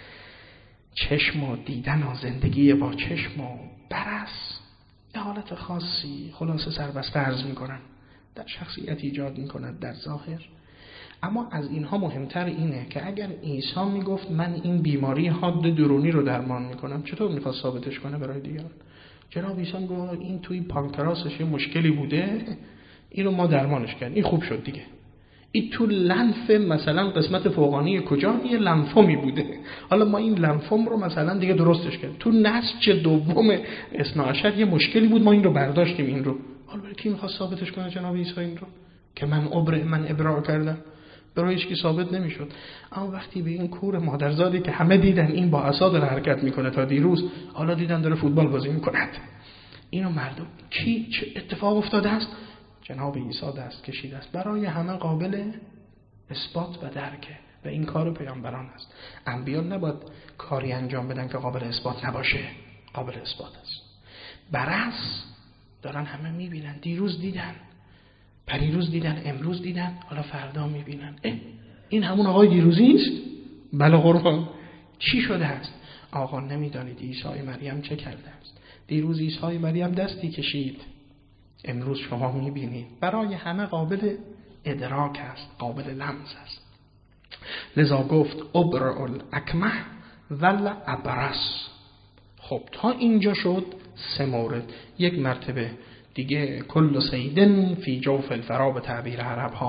چشم و دیدن و زندگی با چشم و برص یه حالت خاصی خلاصه سربسته عرض میکنن در شخصیت ایجاد میکند در ظاهر. اما از اینها مهمتر اینه که اگر عیسی میگفت من این بیماری حاد درونی رو درمان میکنم، چطور میخواد ثابتش کنه برای دیگران؟ جناب عیسی گفت این توی پانکراسش یه مشکلی بوده، این رو ما درمانش کردیم، این خوب شد دیگه. این تو لنف مثلا قسمت فوقانی کجا یه لنفومی بوده، حالا ما این لنفوم رو مثلا دیگه درستش کردیم. تو نسج دوم اثنا عشر یه مشکلی بود، ما این رو برداشتیم. این رو حالا برای کی میخواد ثابتش کنه جناب عیسی این رو که من ابر من ابراع کردم؟ برای هیچ کی ثابت نمیشد. اما وقتی به این کور مادرزادی که همه دیدن این با عصا داره حرکت میکنه تا دیروز، حالا دیدن داره فوتبال بازی میکند، اینو مردم کی چه اتفاق افتاده است؟ جناب عیسی دست کشیده است، برای همه قابل اثبات و درکه و این کار پیامبران است. انبیا نباید کاری انجام بدن که قابل اثبات نباشه، قابل اثبات است. برص دارن همه میبینن، دیروز دیدن، پریروز دیدن، امروز دیدن، حالا فردا میبینن. این همون آقای دیروزی است؟ بله قربان. چی شده است؟ آقا نمیدانید عیسی مریم چه کرده است؟ دیروز عیسی مریم دستی کشید، امروز شما میبینید. برای همه قابل ادراک است، قابل لمس است. لذا گفت ابرع الاکمه ول ابرص. خب تا اینجا شد سه مورد. یک مرتبه دیگه کل سیدن فی جوف الفرا به تعبیر عرب ها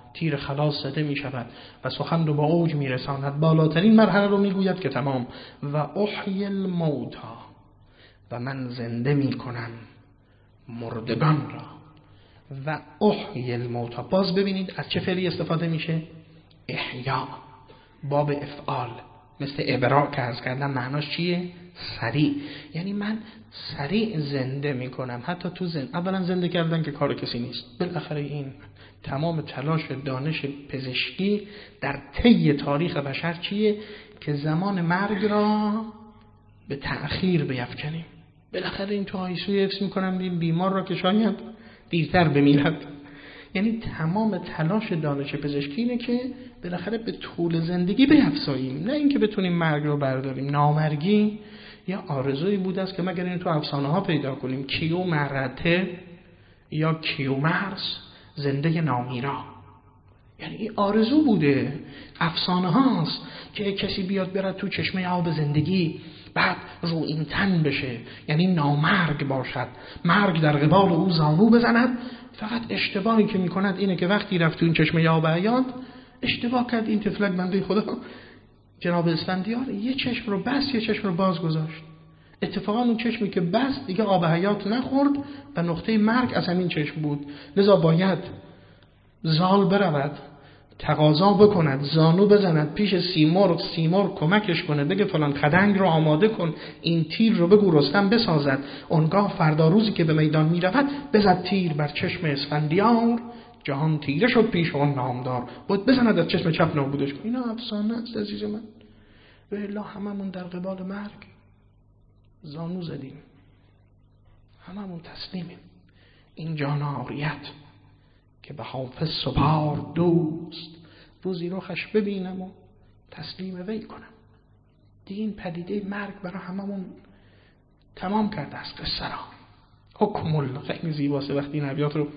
تیر خلاص زده می شود و سخن رو با اوج می رساند. بالاترین مرحله رو می گوید که تمام. و احیی الموتا، و من زنده می کنم مردگان را. و احیی الموتا، باز ببینید از چه فعلی استفاده میشه؟ احیا، باب افعال، مثل ابراء که عرض کردم معناش چیه؟ سریع. یعنی من سریع زنده میکنم. حتی تو زنده، اولا زنده کردن که کار کسی نیست، بالاخره این تمام تلاش دانش پزشکی در طی تاریخ بشر چیه؟ که زمان مرگ را به تأخیر بیفکنیم. بالاخره این تو آیسوی حفظ میکنم این بیمار را که شاید دیرتر بمیرد. یعنی تمام تلاش دانش پزشکی اینه که بالاخره به طول زندگی بیفزاییم، نه اینکه بتونیم مرگ رو برداریم. نامرگی یا آرزویی بوده است که مگر این تو افسانه ها پیدا کنیم، کیو مرته یا کیو مرس، زنده نامیرا. یعنی این آرزو بوده، افسانه هاست که کسی بیاد برد تو چشمه آب زندگی، بعد رو این تن بشه، یعنی نامرگ باشد، مرگ در قبال او زانو بزند. فقط اشتباهی که میکند اینه که وقتی رفت تو این چشمه آب حیات اشتباه کرد. این تفلک بنده خدا جناب اسفندیار یه چشم رو بس، یه چشم رو باز گذاشت. اتفاقا اون چشمی که بس دیگه آب حیات نخورد و نقطه مرگ از همین چشم بود. لذا باید زال برود، تقاضا بکند، زانو بزند پیش سیمرغ، سیمرغ کمکش کنه، بگه فلان خدنگ رو آماده کن، این تیر رو بگو رستم بسازد. اونگاه فردا روزی که به میدان میرود بزد تیر بر چشم اسفندیار، جهان تیره شد پیش اون نامدار. بود بزند از چشم چپ نابودش کن. اینا افسانه است عزیز من. و الا هممون در قبال مرگ زانو زدیم، هممون تسلیمیم. این جان عاریت که به حافظ سپار دوست، روزی روخش ببینم و تسلیم وی کنم. دیگه این پدیده مرگ برای هممون تمام کرده است قصه را. حکم، خیلی زیباست وقتی این ابیات رو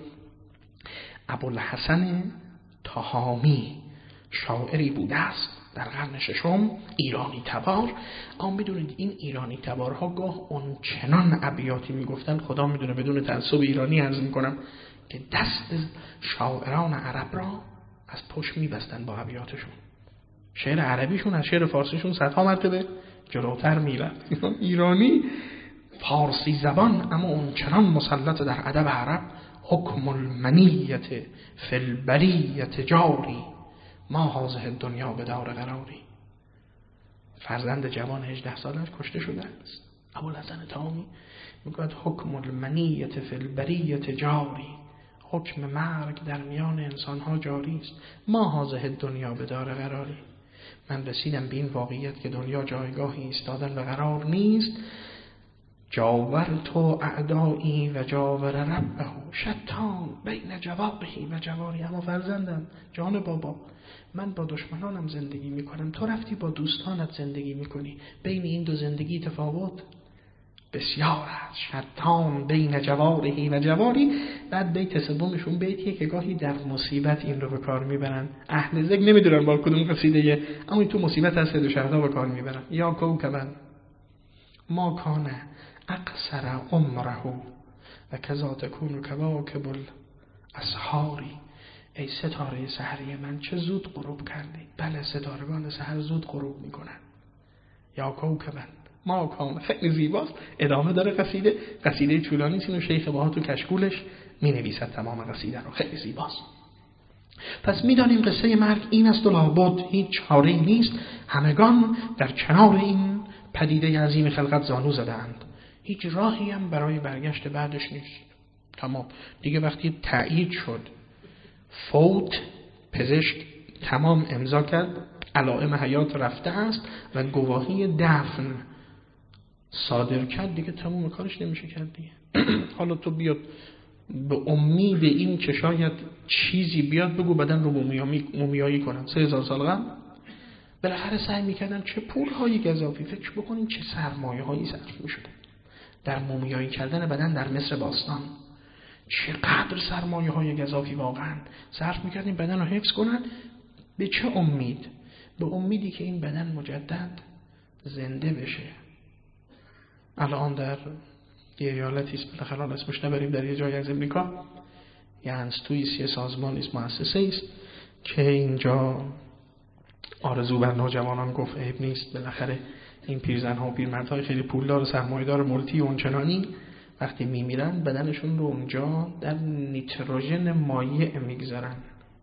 ابوالحسن تهامی شاعری بوده است در قرن ششم، ایرانی تبار. اما بدونید این ایرانی تبارها گاه اون چنان ابیاتی میگفتن، خدا میدونه بدون تعصب ایرانی عرض میکنم، که دست شاعران عرب را از پشت میبستن با ابیاتشون. شعر عربیشون از شعر فارسیشون صدها مرتبه جلوتر میرفت. ایرانی فارسی زبان اما اون چنان مسلط در ادب عرب. حکم المنیت فی البریت جاری، ما هذه دنیا به دار قراری. فرزند جوان هجده سالش کشته شده است. ابوالحسن تهامی میگوید حکم المنیت فی البریت جاری، حکم مرگ در میان انسانها جاری است. ما هذه دنیا به دار قراری. من رسیدم به این واقعیت که دنیا جایگاهی ایستادن و قرار نیست. جاورت اعدایی و جاور ربه شتان بین جوابهی و جواری. اما فرزندم، جان بابا، من با دشمنانم زندگی میکنم، تو رفتی با دوستانت زندگی میکنی، بین این دو زندگی تفاوت بسیار است. شتان بین جوارهی و جواری. بعد بیت سومشون بیتیه که گاهی در مصیبت این رو به کار میبرن. اهل ذکر نمیدونن با کدوم قصیده، اما این تو مصیبت هست دو شهدا به کار میبرن. یا کوکبن ما کان اقصر عمره و کذا تکون کواکب الاسحاری. ای ستاره سحری من چه زود غروب کردی. بله، ستارگان سحر زود غروب میکنن. یا کوکبن ما کان. خیلی زیباست، ادامه داره قصیده. قصیده طولانی است، اینو شیخ باها تو کشکولش می نویسد تمام قصیده رو. خیلی زیباست. پس میدانیم قصه مرگ این است و لابد هیچ چاره‌ای نیست. همگان در کنار این پدیده عظیم خلقت زانو زدند. هیچ راهی هم برای برگشت بعدش نیست. تمام دیگه. وقتی تایید شد فوت، پزشک تمام امضا کرد، علائم حیات رفته است و گواهی دفن صادر کرد، دیگه تمام کارش نمیشه کرد دیگه. حالا تو بیاد به امید این که شاید چیزی بیاد بگو بدن رو مومیایی کنن. سه هزار سال قبل بالاخره سعی میکردن چه پولهای گزافی، فکر بکنین چه سرمایه هایی صرف میشده در مومیایی کردن بدن در مصر باستان. چقدر سرمایه های گزافی واقعا صرف میکردین بدن رو حفظ کنن. به چه امید؟ به امیدی که این بدن مجدد زنده بشه. الان در یه ایالتی است، بالاخره اسمش نبریم، در یه جای از امریکا، یه انستویی، یه سازمانی است، مؤسسه است که اینجا آرزو بر نوجوانان گفت عیب نیست، بالاخره این پیرزن‌ها و پیرمردهای خیلی پولدار سرمایه‌دار ملتی اونچنانی وقتی میمیرن بدنشون رو اونجا در نیتروژن مایع میگذارن،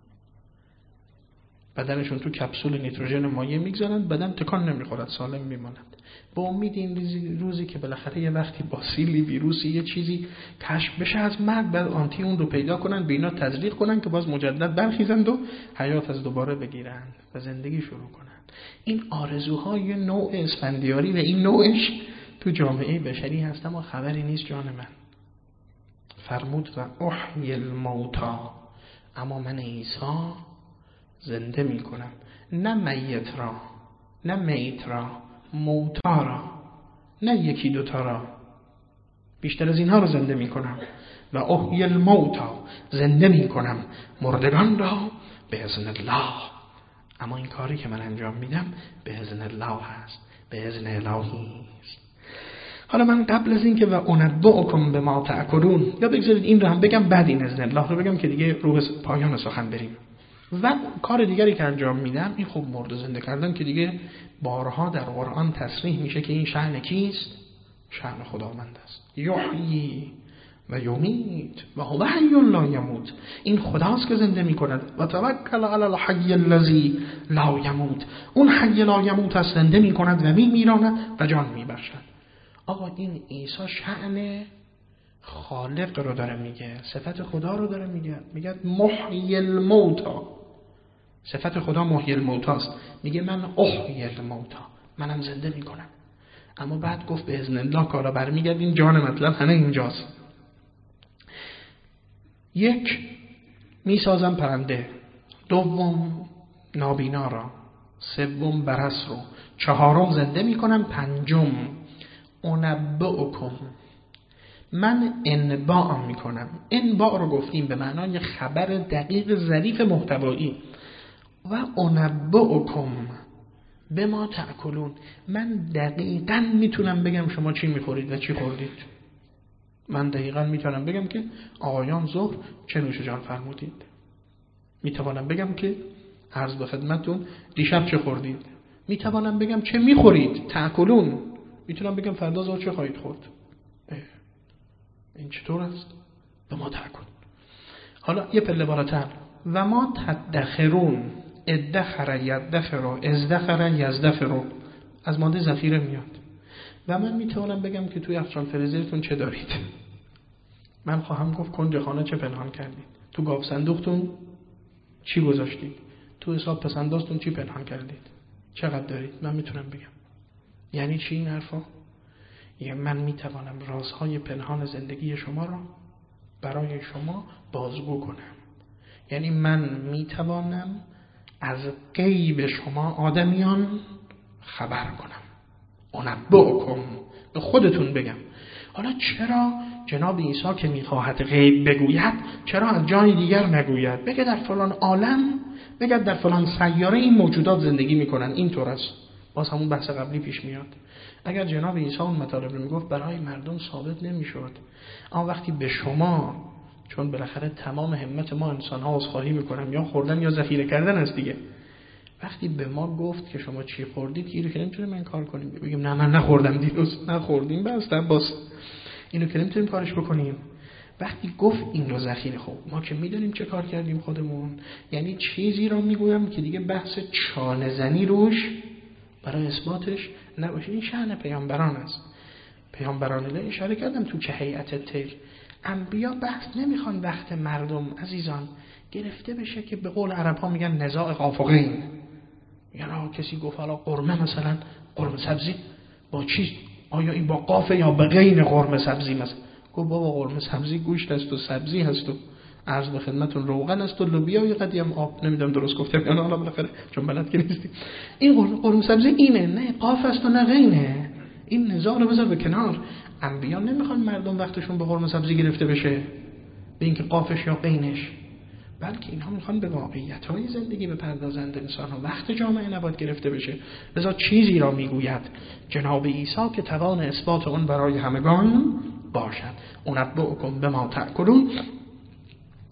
بدنشون تو کپسول نیتروژن مایع میگذارن، بدن تکان نمیخورد، سالم میماند، با امید این روزی, روزی که بالاخره یه وقتی باسیلی ویروسی یه چیزی کشف بشه از مرگ، بعد آنتی اون رو پیدا کنن، به اینا تزریق کنن که باز مجدد برخیزند و حیات از دوباره بگیرن و زندگی شروع کنن. این آرزوهای نوع اسفندیاری و این نوعش تو جامعه بشری هست، اما خبری نیست جان من. فرمود و احیی الموتا، اما من عیسی زنده می کنم، نه میت را، نه میت را، موتا را، نه یکی دوتا را، بیشتر از اینها رو زنده می کنم. و احیی الموتا، زنده می کنم مردگان را به اذن الله. اما این کاری که من انجام میدم به اذن الله هست، به اذن الهی است. حالا من قبل از این که و انبئکم بما تأکلون، یا بگذارید این رو هم بگم بعد این اذن الله رو بگم که دیگه رو به پایان سخن بریم. و کار دیگری که انجام میدم، این خب مرده زنده کردن که دیگه بارها در قرآن تصریح میشه که این شأن کیست؟ شأن خداوند است. یحیی و یمیت و هو حی لا یموت، این خداست که زنده میکند. و توکل علی الحی الذی لا یموت، اون حی لا یموت است، زنده میکند و میمیراند و جان میبخشد. آقا این عیسی شأن خالق رو داره میگه، صفت خدا رو داره میگه، میگه محیی الموتا، صفت خدا محیی الموتا است، میگه من احیی الموتا، منم زنده میکنم. اما بعد گفت به اذن الله، کارا برمیگردیم جان مطلب همه اینجاست. یک، میسازم پرنده، دوم نابینا را، سوم برس رو، چهارم زنده میکنم، پنجم انبئکم، من انباع میکنم. انباع رو گفتیم به معنای خبر دقیق ظریف محتوایی. و انبئکم بما تأکلون، من دقیقاً میتونم بگم شما چی میخورید و چی خوردید. من دقیقاً میتونم بگم که آقایان ظهر چه نوش جان فرمودید. میتوانم بگم که عرض به خدمتون دیشب چه خوردید. میتوانم بگم چه میخورید، تأکلون. میتونم بگم فردا ظهر چه خواهید خورد. این چطور است؟ به ما تأکل. حالا یه پله بالاتر، و ما تدخرون، ادخر یدخر، ازدخر یزدخر، از ماده ذخیره میاد. و من میتونم بگم که توی افشان فریزرتون چه دارید. من خواهم گفت کنج خانه چه پنهان کردید، تو گاو صندوقتون چی گذاشتید، تو حساب پسندازتون چی پنهان کردید، چقدر دارید. من میتونم بگم. یعنی چی این حرفا؟ یعنی من میتوانم رازهای پنهان زندگی شما را برای شما بازگو کنم. یعنی من میتوانم از غیب شما آدمیان خبر کنم. انبئکم، به خودتون بگم. حالا چرا جناب عیسی که میخواهد غیب بگوید، چرا از جای دیگر نگوید؟ بگه در فلان عالم، بگه در فلان سیاره این موجودات زندگی میکنن، این طور است. باز همون بحث قبلی پیش میاد. اگر جناب عیسی اون مطالب رو میگفت برای مردم ثابت نمیشد. اما وقتی به شما، چون بالاخره تمام همت ما انسان ها عذرخواهی میکنم، یا خوردن یا ذخیره کردن است دیگه، وقتی به ما گفت که شما چی خوردید، گیرو که نمیتونیم این کار کنیم، بگیم نه من نخوردم دیروز، نخوردیم بس در باز اینو که نمیتونیم کارش بکنیم. وقتی گفت این رو ذخیره، خب ما که میدونیم چه کار کردیم خودمون. یعنی چیزی رو میگویم که دیگه بحث چانه زنی روش برای اثباتش نباشه. این شأن پیامبران است. پیامبران الله اشاره کردم تو که هیئت طیر، انبیا بحث نمیخوان وقت مردم عزیزان گرفته بشه که به قول عرب ها میگن نزاع قافقین. یعنی کسی گفت حالا قرمه، مثلا قرمه سبزی با چی، آیا این با قافه یا به غین قرمه سبزی مثلا؟ گفت بابا قرمه سبزی گوشت است و سبزی هست و عرض به خدمتون روغن است و لوبیا و قدیم آب. نمیدونم درست گفتم یا نه، حالا بالاخره چون بلد که نیستیم. این قرمه سبزی اینه، نه قاف است و نه غینه. این نزاع رو بذار به کنار. انبیا نمیخوان مردم وقتشون به قرمه سبزی گرفته بشه، به اینکه قافش یا غینش، بلکه اینها میخوان به واقعیت‌های زندگی بپردازند. انسان ها وقت جامعه نباید گرفته بشه. لذا چیزی را میگوید جناب عیسی که توان اثبات اون برای همگان باشد. انبئکم بما تأکلون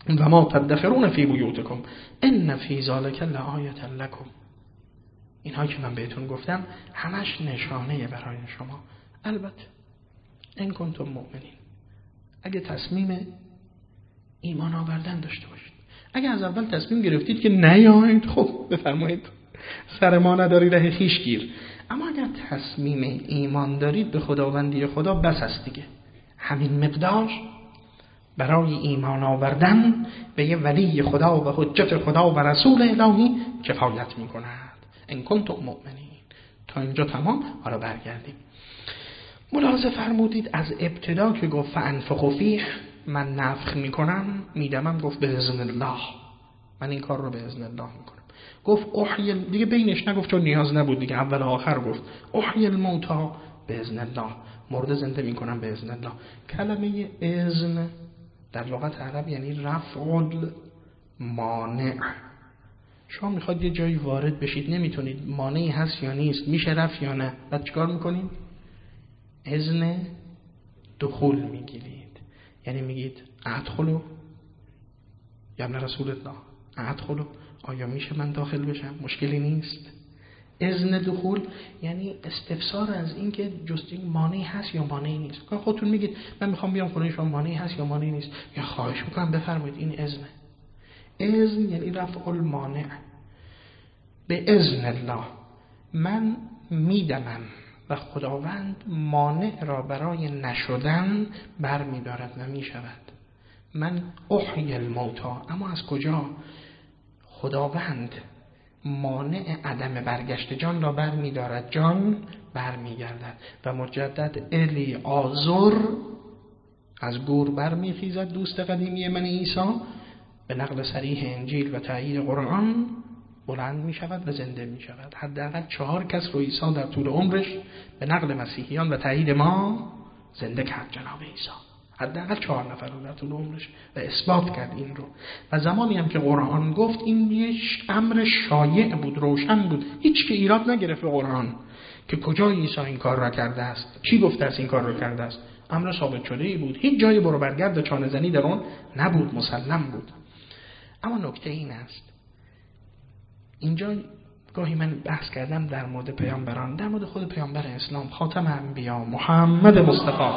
و ما تدخرون فی بیوتکم ان فی ذلک لآیة لکم. اینها که من بهتون گفتم همش نشانه برای شما. البته ان کنتم مؤمنین، اگه تصمیم ایمان آوردن داشته باشید. اگه از اول تصمیم گرفتید که نیایید، خب بفرمایید، سر ما نداری ره خویش گیر. اما اگر تصمیم ایمان دارید به خداوندی خدا، بس است دیگه. همین مقدار برای ایمان آوردن به یه ولی خدا و حجت خدا و رسول الهی کفایت می کند. ان کنتم مؤمنین. تا اینجا تمام. حالا برگردیم. ملاحظه فرمودید از ابتدا که گفت فانفخوا فیه، من نفخ میکنم میدمم، گفت به اذن الله، من این کار رو به اذن الله میکنم. گفت احیی، دیگه بینش نگفت چون نیاز نبود دیگه، اول آخر گفت احیی الموتی به اذن الله، مرده زنده میکنم به اذن الله. کلمه اذن در لغت عرب یعنی رفع مانع. شما میخواد یه جایی وارد بشید، نمیتونید، مانعی هست یا نیست، میشه رفت یا نه، بعد چیکار میکنید؟ اذن دخول میگیرید. یعنی میگید ادخلوا یا ابن رسول الله، ادخلوا، آیا میشه من داخل بشم؟ مشکلی نیست. اذن دخول یعنی استفسار از این که جست این مانعی هست یا مانعی نیست. خودتون میگید من میخوام بیام خونه شما، مانعی هست یا مانعی نیست، یا خواهش میکنم بفرمایید، این اذنه. اذن یعنی رفع المانع. به اذن الله من میدمم و خداوند مانع را برای نشدن بر میدارد و میشود. من احیی الموتا، اما از کجا؟ خداوند مانع عدم برگشت جان را بر میدارد، جان بر میگردد و مجدد الی آزر، از گور بر میخیزد، دوست قدیمی من عیسی، به نقل صریح انجیل و تأیید قرآن بلند می شود و زنده می شود. حداقل چهار کس رو عیسی در طول عمرش به نقل مسیحیان و تأیید ما زنده کرد جناب عیسی. حداقل چهار نفر رو در طول عمرش و اثبات کرد این رو. و زمانی هم که قرآن گفت این یک امر شایع بود، روشن بود، هیچ که ایراد نگرفت به قرآن که کجا عیسی این کار را کرده است، چی گفته است این کار را کرده است. امر ثابت شده ای بود، هیچ جای برو برگرد چانه زنی در اون نبود، مسلم بود. اما نکته این است، اینجا گاهی من بحث کردم در مورد پیامبران، در مورد خود پیامبر اسلام خاتم انبیا محمد مصطفی،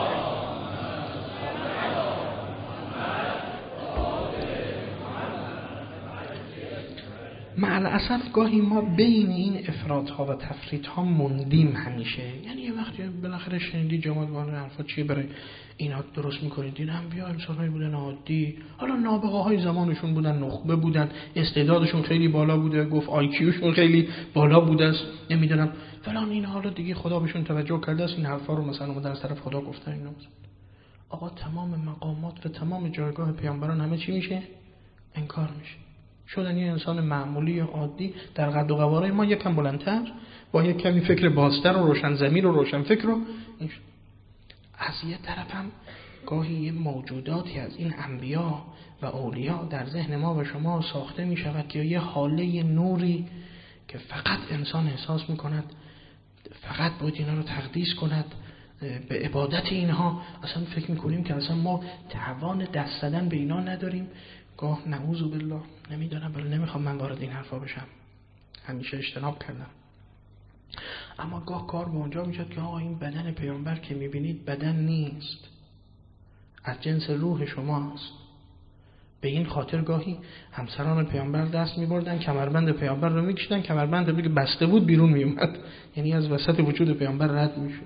مع الاسف گاهی ما بین این افراط‌ها و تفریط‌ها موندیم همیشه. یعنی یه وقتی بالاخره شنیدی جماعت وان حرفا چیه برای اینا درست می‌کنید؟ این انبیا انسان‌هایی بودن عادی، حالا نابغه‌های زمانشون بودن، نخبه بودن، استعدادشون خیلی بالا بوده، گفت آی کیوشون خیلی بالا بوده است، نمیدونم فلان، این حالا دیگه خدا بهشون توجه کرده است، این حرفا رو مثلا اومدن از طرف خدا گفتن. اینا آقا تمام مقامات و تمام جایگاه پیامبران همه چی میشه؟ انکار میشه. شدن یه انسان معمولی و عادی در قد و قواره ما یکم بلندتر، با یک کمی فکر بازتر و روشن ضمیر و روشن فکر رو. از یه طرف هم گاهی یه موجوداتی از این انبیا و اولیاء در ذهن ما و شما ساخته می شود که یه حاله نوری که فقط انسان احساس می کند، فقط باید اینا رو تقدیس کند، به عبادت اینها. اصلا فکر می کنیم که اصلا ما توان دست زدن به اینا نداریم. گاه نعوذ بالله، نمیدونم، ولی نمیخوام من وارد این حرفا بشم، همیشه اجتناب کردم. اما گاه کار به اونجا میشد که آقا این بدن پیامبر که میبینید بدن نیست، از جنس روح شماست. به این خاطر گاهی همسران پیامبر دست میبردن کمربند پیامبر رو میکشیدن، کمربند رو که بسته بود بیرون میومد، یعنی از وسط وجود پیامبر رد میشد.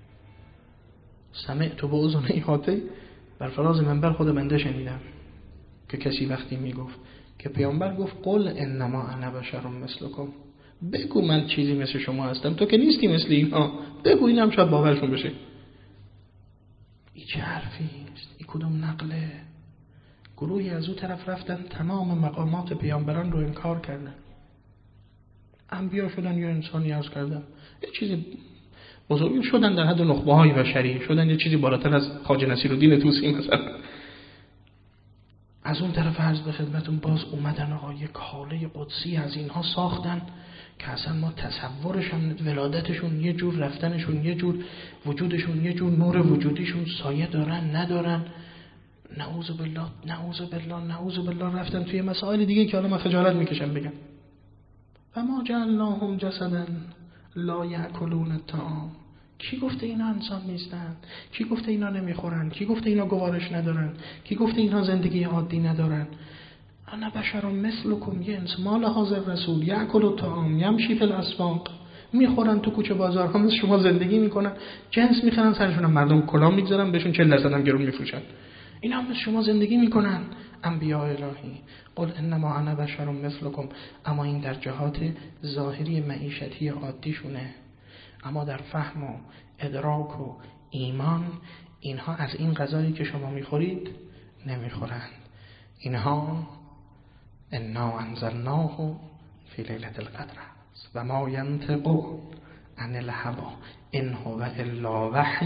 سمعت به اذنی هاتی، بر فراز منبر خود بنده شنیدم که کسی وقتی میگفت که پیامبر گفت قل انما انا بشر مثلکم، بگو من چیزی مثل شما هستم، تو که نیستی مثل اینا، بگو، اینم شاید باورشون بشه. این چه حرفی است؟ این کدوم نقله؟ گروهی از اون طرف رفتن تمام مقامات پیامبران رو انکار کردن. انبیا شدن یا انسانی عرض کردم یه چیزی بزرگی شدن در حد نخبه های بشری، شدن یه چیزی بالاتر از خواجه نصیرالدین طوسی مثلا. از اون طرف عرض به خدمتون باز اومدن آقا یک حاله قدسی از اینها ساختن که اصلا ما تصورشون، ولادتشون یه جور، رفتنشون یه جور، وجودشون یه جور، نور وجودیشون سایه دارن ندارن، نعوذ بالله نعوذ بالله نعوذ بالله رفتن توی مسائل دیگه که حالا من خجالت میکشم بگم. و ما جعلناهم جسدا لا یأکلون الطعام. کی گفته اینا انسان نیستن؟ کی گفته اینا نمیخورن؟ کی گفته اینا گوارش ندارن؟ کی گفته اینا زندگی عادی ندارن؟ انا بشر مثلکم جنس ما لهذا الرسول یأکل الطعام یمشی فی الاسواق. میخورن تو کوچه بازار هم مثل شما زندگی میکنن، جنس میخرن سرشون، مردم کلاه میگذارن بهشون چهل درصد هم گرون میفروشن. اینا هم مثل شما زندگی میکنن. انبیاء الهی قل انما انا بشر مثلکم. اما این در جهات ظاهری معیشتی عادیشونه، اما در فهم و ادراک و ایمان اینها از این غذایی که شما میخورید نمیخورند. اینها انا انزلناه فی لیلة القدر و ما ینطق عن الهوی ان هو الا وحی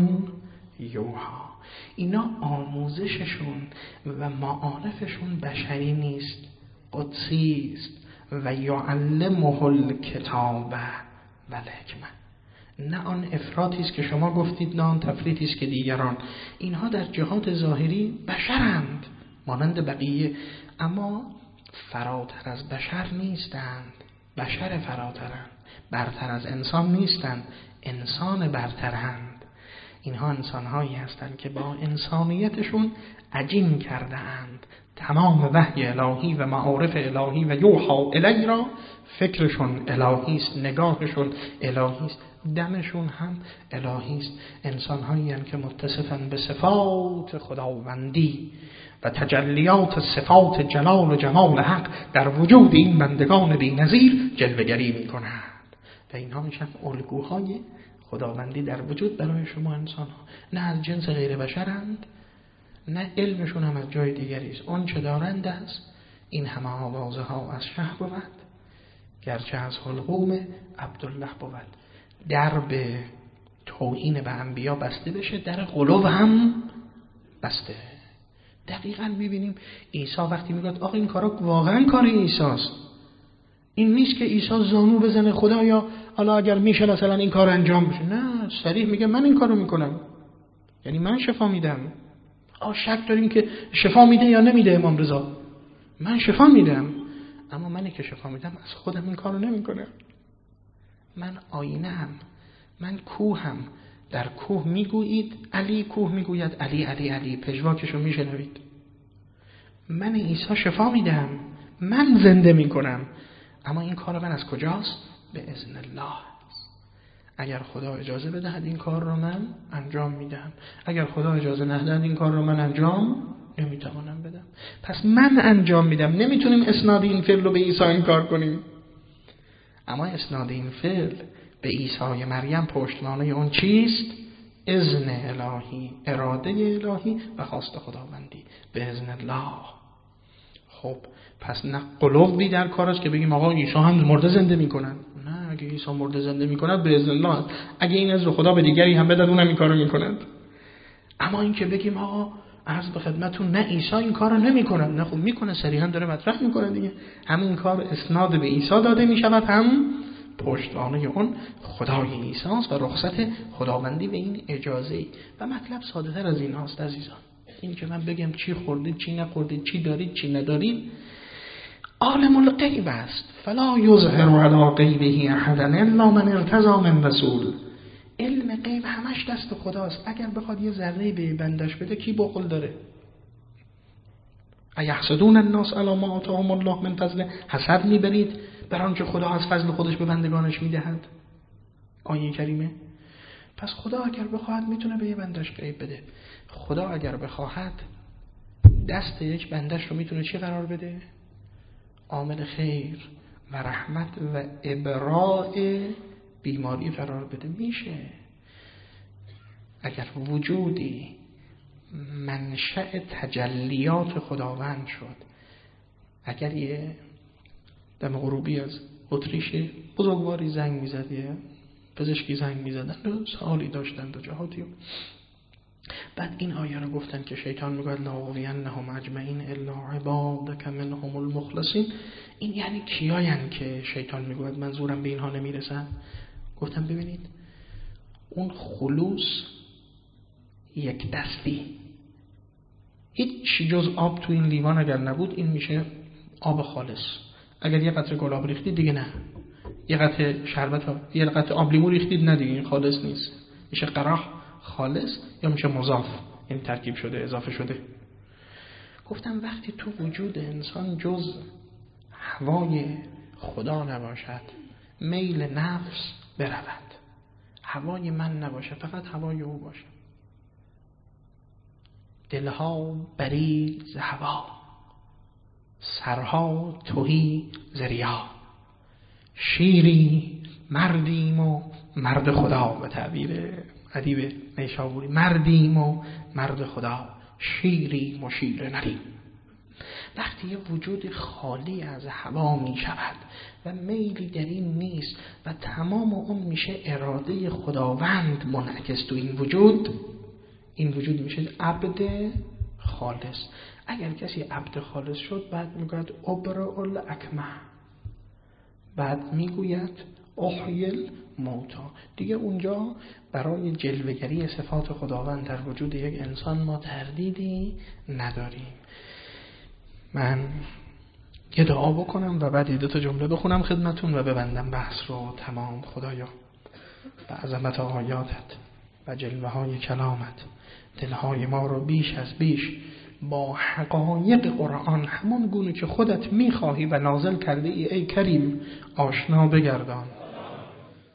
یوحی. اینا آموزششون و معارفشون بشری نیست، قدسی است. و یعلمه الکتاب و الحکمه. نه آن افراطی است که شما گفتید، نه آن تفریطی است که دیگران. اینها در جهات ظاهری بشرند مانند بقیه، اما فراتر از بشر نیستند. بشر فراترند، برتر از انسان نیستند، انسان برترند. اینها انسانهایی هستند که با انسانیتشون عجین کرده اند تمام وحی الهی و معارف الهی و یوحی الی را. فکرشون الهی است، نگاهشون الهی است، دمشون هم الهی است. انسانهایی هستند که متصفن به صفات خداوندی و تجلیات صفات جلال و جمال حق در وجود این بندگان بی‌نظیر جلوه‌گری می‌کنند و اینها میشن الگوهای خداوندی در وجود برای شما انسان ها. نه از جنس غیر بشرند، نه علمشون هم از جای دیگری است. اون چه دارند است این همه آوازه ها از شه بود، گرچه از حلقوم عبدالله بود. در به توهین به انبیا بسته بشه، در غلو هم بسته. دقیقاً میبینیم عیسی وقتی میگه آقا این کارا واقعاً کار عیسی است. این نیست که عیسی زانو بزنه خدایا حالا اگر میشه مثلا این کار انجام بشه. نه، صریح میگه من این کارو میکنم، یعنی من شفا میدم. آ شک داریم که شفا میده یا نمیده امام رضا؟ من شفا میدم، اما منی که شفا میدم از خودم این کارو نمیکنم. من آینه هم، من کوه هم. در کوه میگویید علی، کوه میگوید علی علی علی، پژواکشو میشنوید. من عیسی شفا میدم، من زنده میکنم، اما این کار من از کجاست؟ به اذن الله. اگر خدا اجازه بدهد این کار رو من انجام میدم، اگر خدا اجازه ندهد این کار رو من انجام نمیتوانم بدم. پس من انجام میدم. نمیتونیم اسناد این فعل رو به عیسی انکار کنیم، اما اسناد این فعل به عیسی مریم پشتوانه اون چیست؟ اذن الهی، اراده الهی و خواست خداوندی به اذن الله. خب پس نه قلوبی در کار است که بگیم آقا عیسی هم مرده زنده میکنن. نه، اگه عیسی مرده زنده میکند به اذن الله، اگه این از خدا به دیگری هم بدن اونم این کارو میکنند. اما این که بگیم آقا عرض به خدمتتون نه عیسی این کارو نمیکنه، نه خب میکنه، صریحا داره مطرح میکنه دیگه. همین کار اسناد به عیسی داده میشود، هم پشتوانه اون خدای عیسی است و رخصت خداوندی به این اجازه. و مطلب ساده تر از این هاست عزیزان. این که من بگم چی خوردید چی نخوردید، چی دارید چی ندارید، عالم الغیب است. فلا یظهر علی غیبه احدا الا من ارتضی من رسول. علم غیب همش دست خداست. اگر بخواد یه ذره به بندش بده کی بخل داره؟ ایحسدون الناس علی ما آتاهم الله من فضله. حسد میبرید بر آنچه خدا از فضل خودش به بندگانش میدهد. آیه کریمه. پس خدا اگر بخواهد میتونه به یه بندش غیب بده. خدا اگر بخواهد دست یک بندش رو میتونه چی قرار بده؟ عامل خیر و رحمت و ابراء بیماری قرار بده. میشه. اگر وجودی منشأ تجلیات خداوند شد، اگر یه دم غروبی از اتریش بزرگواری زنگ میزد، یه پزشکی زنگ میزدن و سوالی داشتن دو جهاتی، بعد این آیه رو گفتن که شیطان میگه لاغوینهم اجمعین الا عبادک منهم المخلصین. این یعنی کیاین که شیطان میگه منظورم به اینها نمیرسن؟ گفتم ببینید اون خلوص یک دستی هیچ جز آب تو این لیوان اگر نبود این میشه آب خالص. اگر یه قطره گلاب ریختید دیگه نه، یه قطره شربت ها، یه قطره آب لیمو ریختید نه دیگه این خالص نیست، میشه قراح خالص یا میشه مضاف، این ترکیب شده اضافه شده. گفتم وقتی تو وجود انسان جز هوای خدا نباشد، میل نفس برود، هوای من نباشه، فقط هوای او باشه، دلها برید ز هوا، سرها تهی ز ریا، شیری مردیم و مرد خدا، به تعبیر ادیب نیشابوری مردیم و مرد خدا، شیریم و شیر نریم. وقتی یه وجود خالی از هوا می شود و میلی در این نیست و تمام اون میشه اراده خداوند منعکس تو این وجود، این وجود میشه عبد خالص. اگر کسی عبد خالص شد بعد میگوید ابرئ الاکمه، بعد میگوید احیل موتا. دیگه اونجا برای جلوه‌گری صفات خداوند در وجود یک انسان ما تردیدی نداریم. من یه دعا بکنم و بعد دو تا جمله بخونم خدمتون و ببندم بحث رو تمام. خدایا به عظمت آیاتت و جلوه های کلامت دلهای ما رو بیش از بیش با حقایق قرآن همون گونه که خودت میخواهی و نازل کرده ای ای کریم آشنا بگردان.